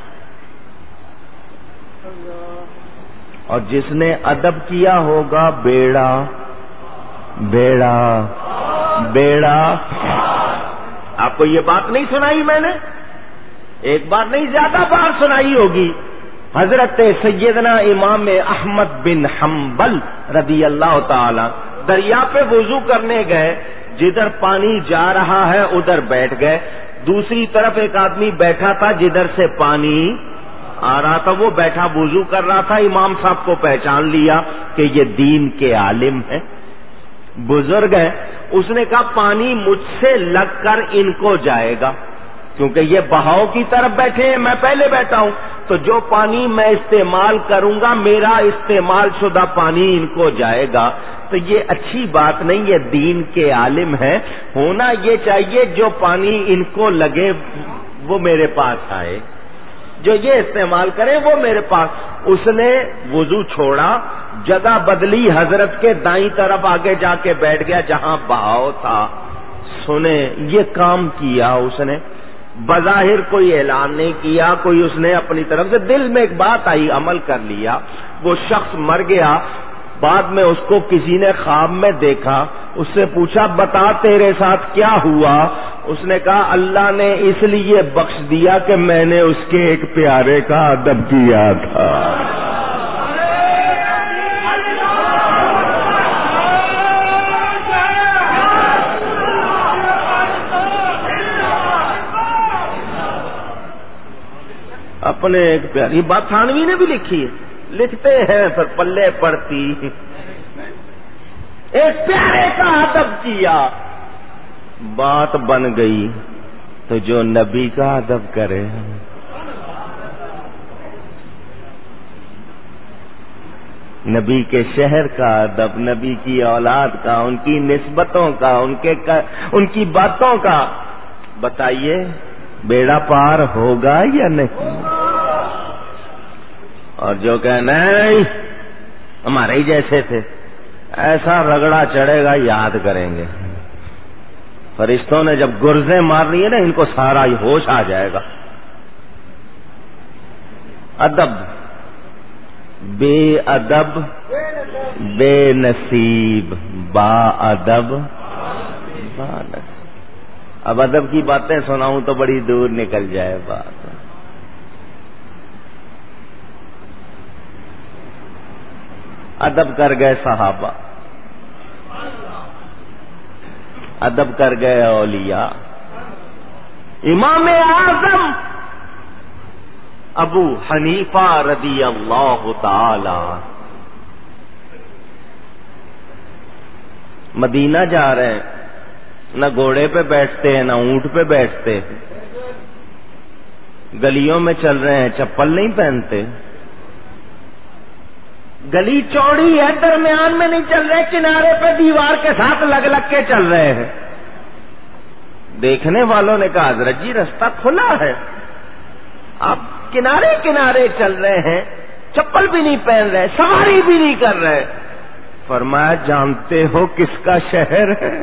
اور جس نے ادب کیا ہوگا بیڑا بیڑا بیڑا۔ آپ کو یہ بات نہیں سنائی میں نے؟ ایک بار نہیں زیادہ بار سنائی ہوگی۔ حضرت سیدنا امام احمد بن حنبل رضی اللہ تعالی دریا پہ وضو کرنے گئے، جدھر پانی جا رہا ہے ادھر بیٹھ گئے، دوسری طرف ایک آدمی بیٹھا تھا جدھر سے پانی آ رہا تھا، وہ بیٹھا وضو کر رہا تھا، امام صاحب کو پہچان لیا کہ یہ دین کے عالم ہیں، بزرگ ہیں۔ اس نے کہا پانی مجھ سے لگ کر ان کو جائے گا، کیونکہ یہ بہاؤ کی طرف بیٹھے ہیں، میں پہلے بیٹھا ہوں، تو جو پانی میں استعمال کروں گا میرا استعمال شدہ پانی ان کو جائے گا، تو یہ اچھی بات نہیں، یہ دین کے عالم ہیں، ہونا یہ چاہیے جو پانی ان کو لگے وہ میرے پاس آئے، جو یہ استعمال کریں وہ میرے پاس۔ اس نے وضو چھوڑا، جگہ بدلی، حضرت کے دائیں طرف آگے جا کے بیٹھ گیا جہاں بہاؤ تھا۔ سنے یہ کام کیا اس نے، بظاہر کوئی اعلان نہیں کیا، کوئی اس نے اپنی طرف سے، دل میں ایک بات آئی عمل کر لیا۔ وہ شخص مر گیا، بعد میں اس کو کسی نے خواب میں دیکھا، اس سے پوچھا بتا تیرے ساتھ کیا ہوا؟ اس نے کہا اللہ نے اس لیے بخش دیا کہ میں نے اس کے ایک پیارے کا ادب کیا تھا۔ اپنے ایک پیاری بات تھانوی نے بھی لکھی ہے، لکھتے ہیں پھر پلے پڑتی، ایک پیارے کا ادب کیا، بات بن گئی، تو جو نبی کا ادب کرے، نبی کے شہر کا ادب، نبی کی اولاد کا، ان کی نسبتوں کا، ان کے کا ان کی باتوں کا، بتائیے بیڑا پار ہوگا یا نہیں؟ اور جو کہ نہیں ہمارے ہی جیسے تھے، ایسا رگڑا چڑھے گا یاد کریں گے۔ فرشتوں نے جب گرزیں مارنی ہے نا ان کو سارا ہی ہوش آ جائے گا۔ ادب، بے ادب بے نصیب، با ادب با نصیب۔ اب ادب کی باتیں سناؤں تو بڑی دور نکل جائے بات۔ ادب کر گئے صحابہ، ادب کر گئے اولیاء۔ امام اعظم ابو حنیفہ رضی اللہ تعالی مدینہ جا رہے ہیں، نہ گھوڑے پہ بیٹھتے ہیں نہ اونٹ پہ بیٹھتے، گلیوں میں چل رہے ہیں، چپل نہیں پہنتے، گلی چوڑی ہے، درمیان میں نہیں چل رہے، کنارے پہ دیوار کے ساتھ لگ لگ کے چل رہے ہیں۔ دیکھنے والوں نے کہا حضرت جی رستہ کھلا ہے، آپ کنارے کنارے چل رہے ہیں، چپل بھی نہیں پہن رہے، سواری بھی نہیں کر رہے۔ فرمایا جانتے ہو کس کا شہر ہے؟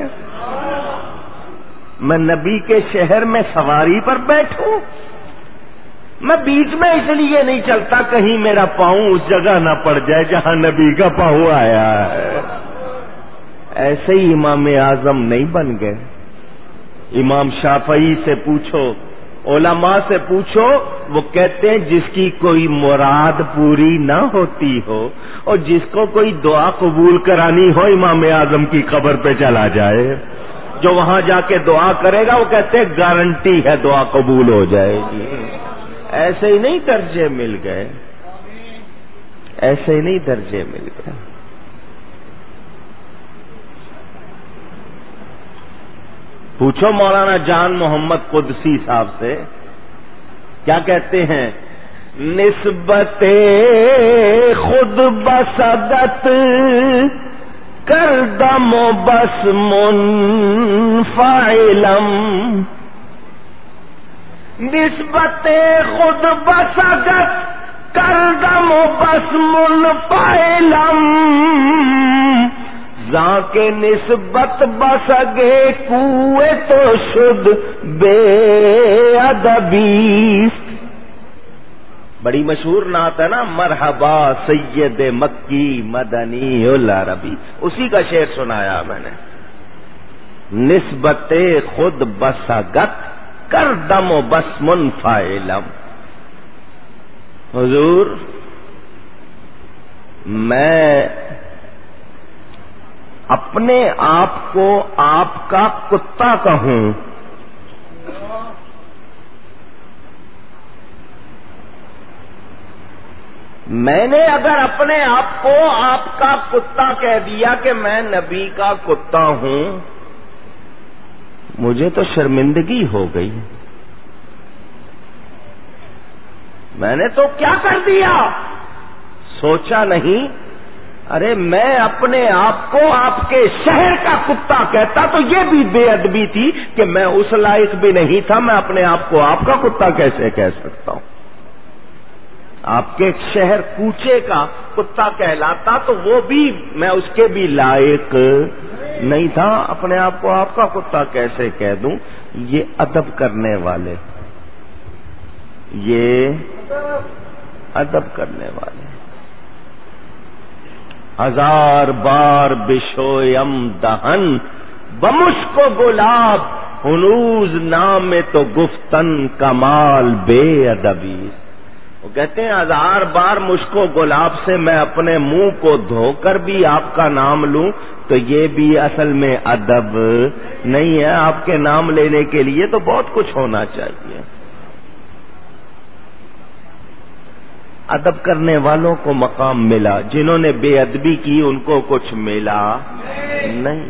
میں نبی کے شہر میں سواری پر بیٹھوں؟ میں بیچ میں اس لیے نہیں چلتا کہیں میرا پاؤں اس جگہ نہ پڑ جائے جہاں نبی کا پاؤں آیا ہے۔ ایسے ہی امام اعظم نہیں بن گئے۔ امام شافعی سے پوچھو، علماء سے پوچھو، وہ کہتے ہیں جس کی کوئی مراد پوری نہ ہوتی ہو اور جس کو کوئی دعا قبول کرانی ہو امام اعظم کی قبر پہ چلا جائے، جو وہاں جا کے دعا کرے گا وہ کہتے ہیں گارنٹی ہے دعا قبول ہو جائے گی۔ ایسے ہی نہیں درجے مل گئے، ایسے ہی نہیں درجے مل گئے۔ پوچھو مولانا جان محمد قدسی صاحب سے، کیا کہتے ہیں؟ نسبت خود بسدت کردم و بس منفعلم، نسبت خود بسدت کردم و بس منفعلم، زاں کے نسبت بسگے کوئے تو شد بے ادبیست۔ بڑی مشہور نعت ہے نا، مرحبا سید مکی مدنی العربی، اسی کا شعر سنایا میں نے۔ نسبت خود بسگت کردم و بس منفعلم، حضور میں اپنے آپ کو آپ کا کتا کہوں، میں نے اگر اپنے آپ کو آپ کا کتا کہہ دیا کہ میں نبی کا کتا ہوں، مجھے تو شرمندگی ہو گئی، میں نے تو کیا کر دیا؟ سوچا نہیں، ارے میں اپنے آپ کو آپ کے شہر کا کتا کہتا تو یہ بھی بے ادبی تھی کہ میں اس لائق بھی نہیں تھا، میں اپنے آپ کو آپ کا کتا کیسے کہہ سکتا ہوں؟ آپ کے شہر کوچے کا کتا کہلاتا تو وہ بھی میں اس کے بھی لائق نہیں تھا، اپنے آپ کو آپ کا کتا کیسے کہہ دوں؟ یہ ادب کرنے والے، یہ ادب کرنے والے۔ ہزار بار بشویم دہن بمشک و گلاب، ہنوز نام تو گفتن کمال بے ادبی۔ وہ کہتے ہیں ہزار بار مشک و گلاب سے میں اپنے منہ کو دھو کر بھی آپ کا نام لوں تو یہ بھی اصل میں ادب نہیں ہے۔ آپ کے نام لینے کے لیے تو بہت کچھ ہونا چاہیے۔ ادب کرنے والوں کو مقام ملا، جنہوں نے بے ادبی کی ان کو کچھ ملا نہیں۔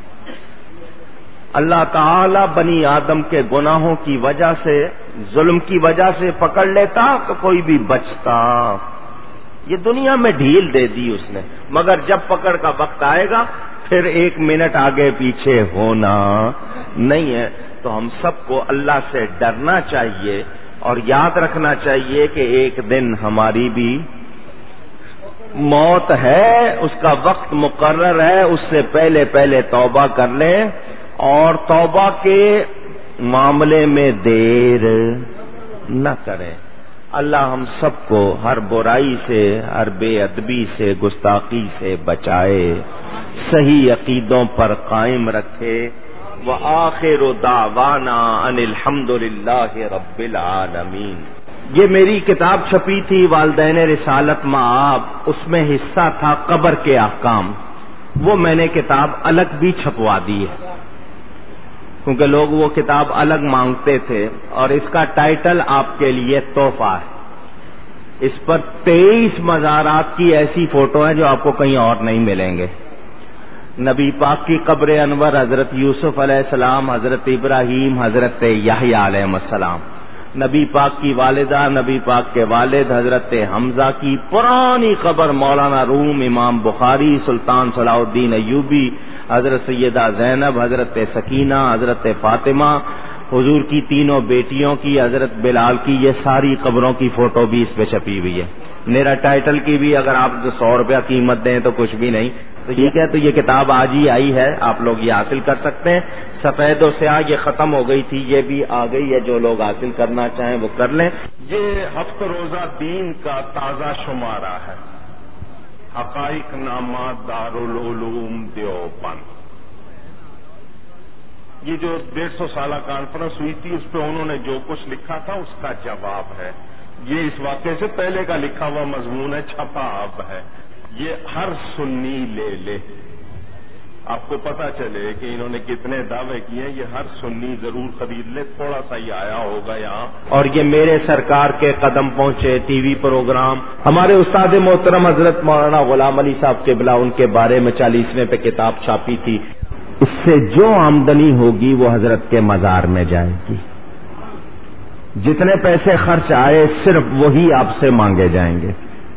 اللہ تعالی بنی آدم کے گناہوں کی وجہ سے، ظلم کی وجہ سے پکڑ لیتا تو کوئی بھی بچتا، یہ دنیا میں ڈھیل دے دی اس نے، مگر جب پکڑ کا وقت آئے گا پھر ایک منٹ آگے پیچھے ہونا نہیں ہے۔ تو ہم سب کو اللہ سے ڈرنا چاہیے اور یاد رکھنا چاہیے کہ ایک دن ہماری بھی موت ہے، اس کا وقت مقرر ہے، اس سے پہلے پہلے توبہ کر لیں اور توبہ کے معاملے میں دیر نہ کریں۔ اللہ ہم سب کو ہر برائی سے، ہر بے ادبی سے، گستاخی سے بچائے، صحیح عقیدوں پر قائم رکھے۔ وآخر دعوانا ان الحمد للہ رب العالمین۔ یہ میری کتاب چھپی تھی والدین رسالت مآب، اس میں حصہ تھا قبر کے احکام، وہ میں نے کتاب الگ بھی چھپوا دی ہے کیونکہ لوگ وہ کتاب الگ مانگتے تھے، اور اس کا ٹائٹل آپ کے لیے تحفہ ہے۔ اس پر تیئیس مزارات کی ایسی فوٹو ہیں جو آپ کو کہیں اور نہیں ملیں گے۔ نبی پاک کی قبر انور، حضرت یوسف علیہ السلام، حضرت ابراہیم، حضرت یحییٰ علیہ السلام، نبی پاک کی والدہ، نبی پاک کے والد حضرت حمزہ کی پرانی قبر، مولانا روم، امام بخاری، سلطان صلاح الدین ایوبی، حضرت سیدہ زینب، حضرت سکینہ، حضرت فاطمہ، حضور کی تینوں بیٹیوں کی، حضرت بلال کی، یہ ساری قبروں کی فوٹو بھی اس پہ چھپی ہوئی ہے۔ میرا ٹائٹل کی بھی اگر آپ سو روپیہ قیمت دیں تو کچھ بھی نہیں، تو ٹھیک ہے۔ تو یہ کتاب آج ہی آئی ہے، آپ لوگ یہ حاصل کر سکتے ہیں۔ سفید و سیاہ یہ ختم ہو گئی تھی، یہ بھی آ گئی ہے، جو لوگ حاصل کرنا چاہیں وہ کر لیں۔ یہ ہفت روزہ دین کا تازہ شمارہ ہے، حقائق نامہ دارالعلوم دیوبند۔ یہ جو ڈیڑھ سو سالہ کانفرنس ہوئی تھی اس پہ انہوں نے جو کچھ لکھا تھا اس کا جواب ہے۔ یہ اس واقعے سے پہلے کا لکھا ہوا مضمون ہے، چھپا اب ہے۔ یہ ہر سنی لے لے، آپ کو پتا چلے کہ انہوں نے کتنے دعوے کیے، یہ ہر سنی ضرور خرید لے، تھوڑا سا ہی آیا ہوگا یہاں۔ اور یہ میرے سرکار کے قدم پہنچے ٹی وی پروگرام، ہمارے استاد محترم حضرت مولانا غلام علی صاحب قبلہ، ان کے بارے میں چالیسویں پہ کتاب چھاپی تھی۔ اس سے جو آمدنی ہوگی وہ حضرت کے مزار میں جائے گی، جتنے پیسے خرچ آئے صرف وہی آپ سے مانگے جائیں گے۔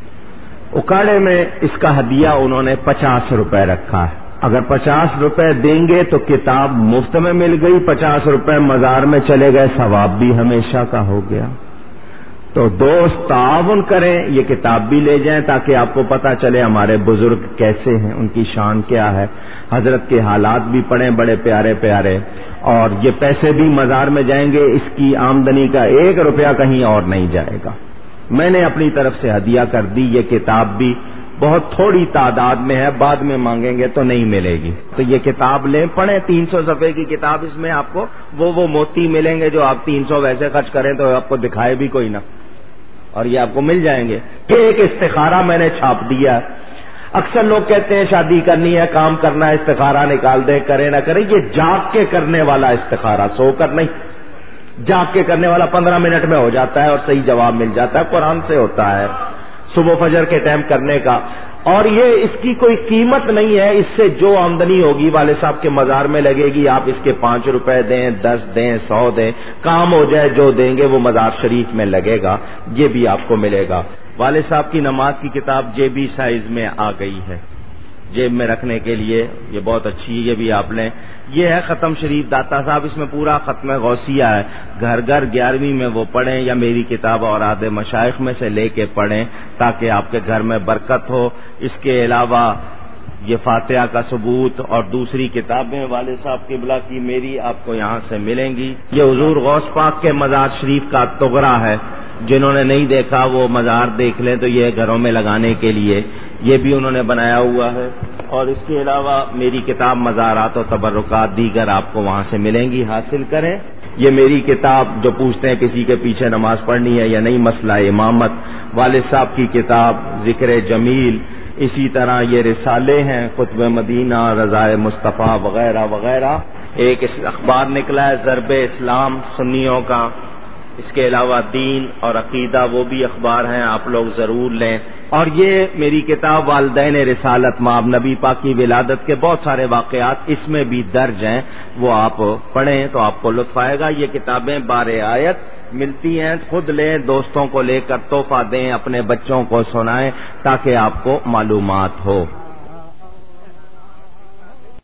اکاڑے میں اس کا ہدیہ انہوں نے پچاس روپے رکھا ہے، اگر پچاس روپے دیں گے تو کتاب مفت میں مل گئی، پچاس روپے مزار میں چلے گئے، ثواب بھی ہمیشہ کا ہو گیا۔ تو دوست تعاون کریں، یہ کتاب بھی لے جائیں تاکہ آپ کو پتا چلے ہمارے بزرگ کیسے ہیں، ان کی شان کیا ہے، حضرت کے حالات بھی پڑھیں بڑے پیارے پیارے، اور یہ پیسے بھی مزار میں جائیں گے، اس کی آمدنی کا ایک روپیہ کہیں اور نہیں جائے گا۔ میں نے اپنی طرف سے ہدیہ کر دی، یہ کتاب بھی بہت تھوڑی تعداد میں ہے، بعد میں مانگیں گے تو نہیں ملے گی، تو یہ کتاب لیں، پڑھیں، تین سو صفحے کی کتاب، اس میں آپ کو وہ وہ موتی ملیں گے جو آپ تین سو ویسے خرچ کریں تو آپ کو دکھائے بھی کوئی نہ، اور یہ آپ کو مل جائیں گے۔ ایک استخارہ میں نے چھاپ دیا۔ اکثر لوگ کہتے ہیں شادی کرنی ہے، کام کرنا ہے، استخارہ نکال دیں، کریں نہ کریں، یہ جاگ کے کرنے والا استخارہ، سو کر نہیں، جاگ کے کرنے والا پندرہ منٹ میں ہو جاتا ہے اور صحیح جواب مل جاتا ہے، قرآن سے ہوتا ہے، صبح فجر کے ٹائم کرنے کا، اور یہ اس کی کوئی قیمت نہیں ہے، اس سے جو آمدنی ہوگی والد صاحب کے مزار میں لگے گی، آپ اس کے پانچ روپے دیں، دس دیں، سو دیں، کام ہو جائے، جو دیں گے وہ مزار شریف میں لگے گا، یہ بھی آپ کو ملے گا۔ والد صاحب کی نماز کی کتاب جیبی سائز میں آ گئی ہے، جیب میں رکھنے کے لیے، یہ بہت اچھی ہے، یہ بھی آپ لیں۔ یہ ہے ختم شریف داتا صاحب، اس میں پورا ختم غوثیہ ہے، گھر گھر گیارہویں میں وہ پڑھیں یا میری کتاب اور آدھے مشائخ میں سے لے کے پڑھیں تاکہ آپ کے گھر میں برکت ہو۔ اس کے علاوہ یہ فاتحہ کا ثبوت اور دوسری کتابیں والد صاحب قبلہ کی میری آپ کو یہاں سے ملیں گی۔ یہ حضور غوث پاک کے مزار شریف کا تغرا ہے، جنہوں نے نہیں دیکھا وہ مزار دیکھ لیں، تو یہ گھروں میں لگانے کے لیے یہ بھی انہوں نے بنایا ہوا ہے۔ اور اس کے علاوہ میری کتاب مزارات و تبرکات دیگر آپ کو وہاں سے ملیں گی، حاصل کریں۔ یہ میری کتاب جو پوچھتے ہیں کسی کے پیچھے نماز پڑھنی ہے یا نہیں، مسئلہ امامت، والد صاحب کی کتاب ذکر جمیل، اسی طرح یہ رسالے ہیں خطب مدینہ، رضائے مصطفیٰ وغیرہ وغیرہ۔ ایک اخبار نکلا ہے ضرب اسلام سنیوں کا، اس کے علاوہ دین اور عقیدہ وہ بھی اخبار ہیں، آپ لوگ ضرور لیں۔ اور یہ میری کتاب والدین رسالت، مآب نبی پاک کی ولادت کے بہت سارے واقعات اس میں بھی درج ہیں، وہ آپ پڑھیں تو آپ کو لطف آئے گا۔ یہ کتابیں بار آیت ملتی ہیں، خود لیں، دوستوں کو لے کر تحفہ دیں، اپنے بچوں کو سنائیں تاکہ آپ کو معلومات ہو۔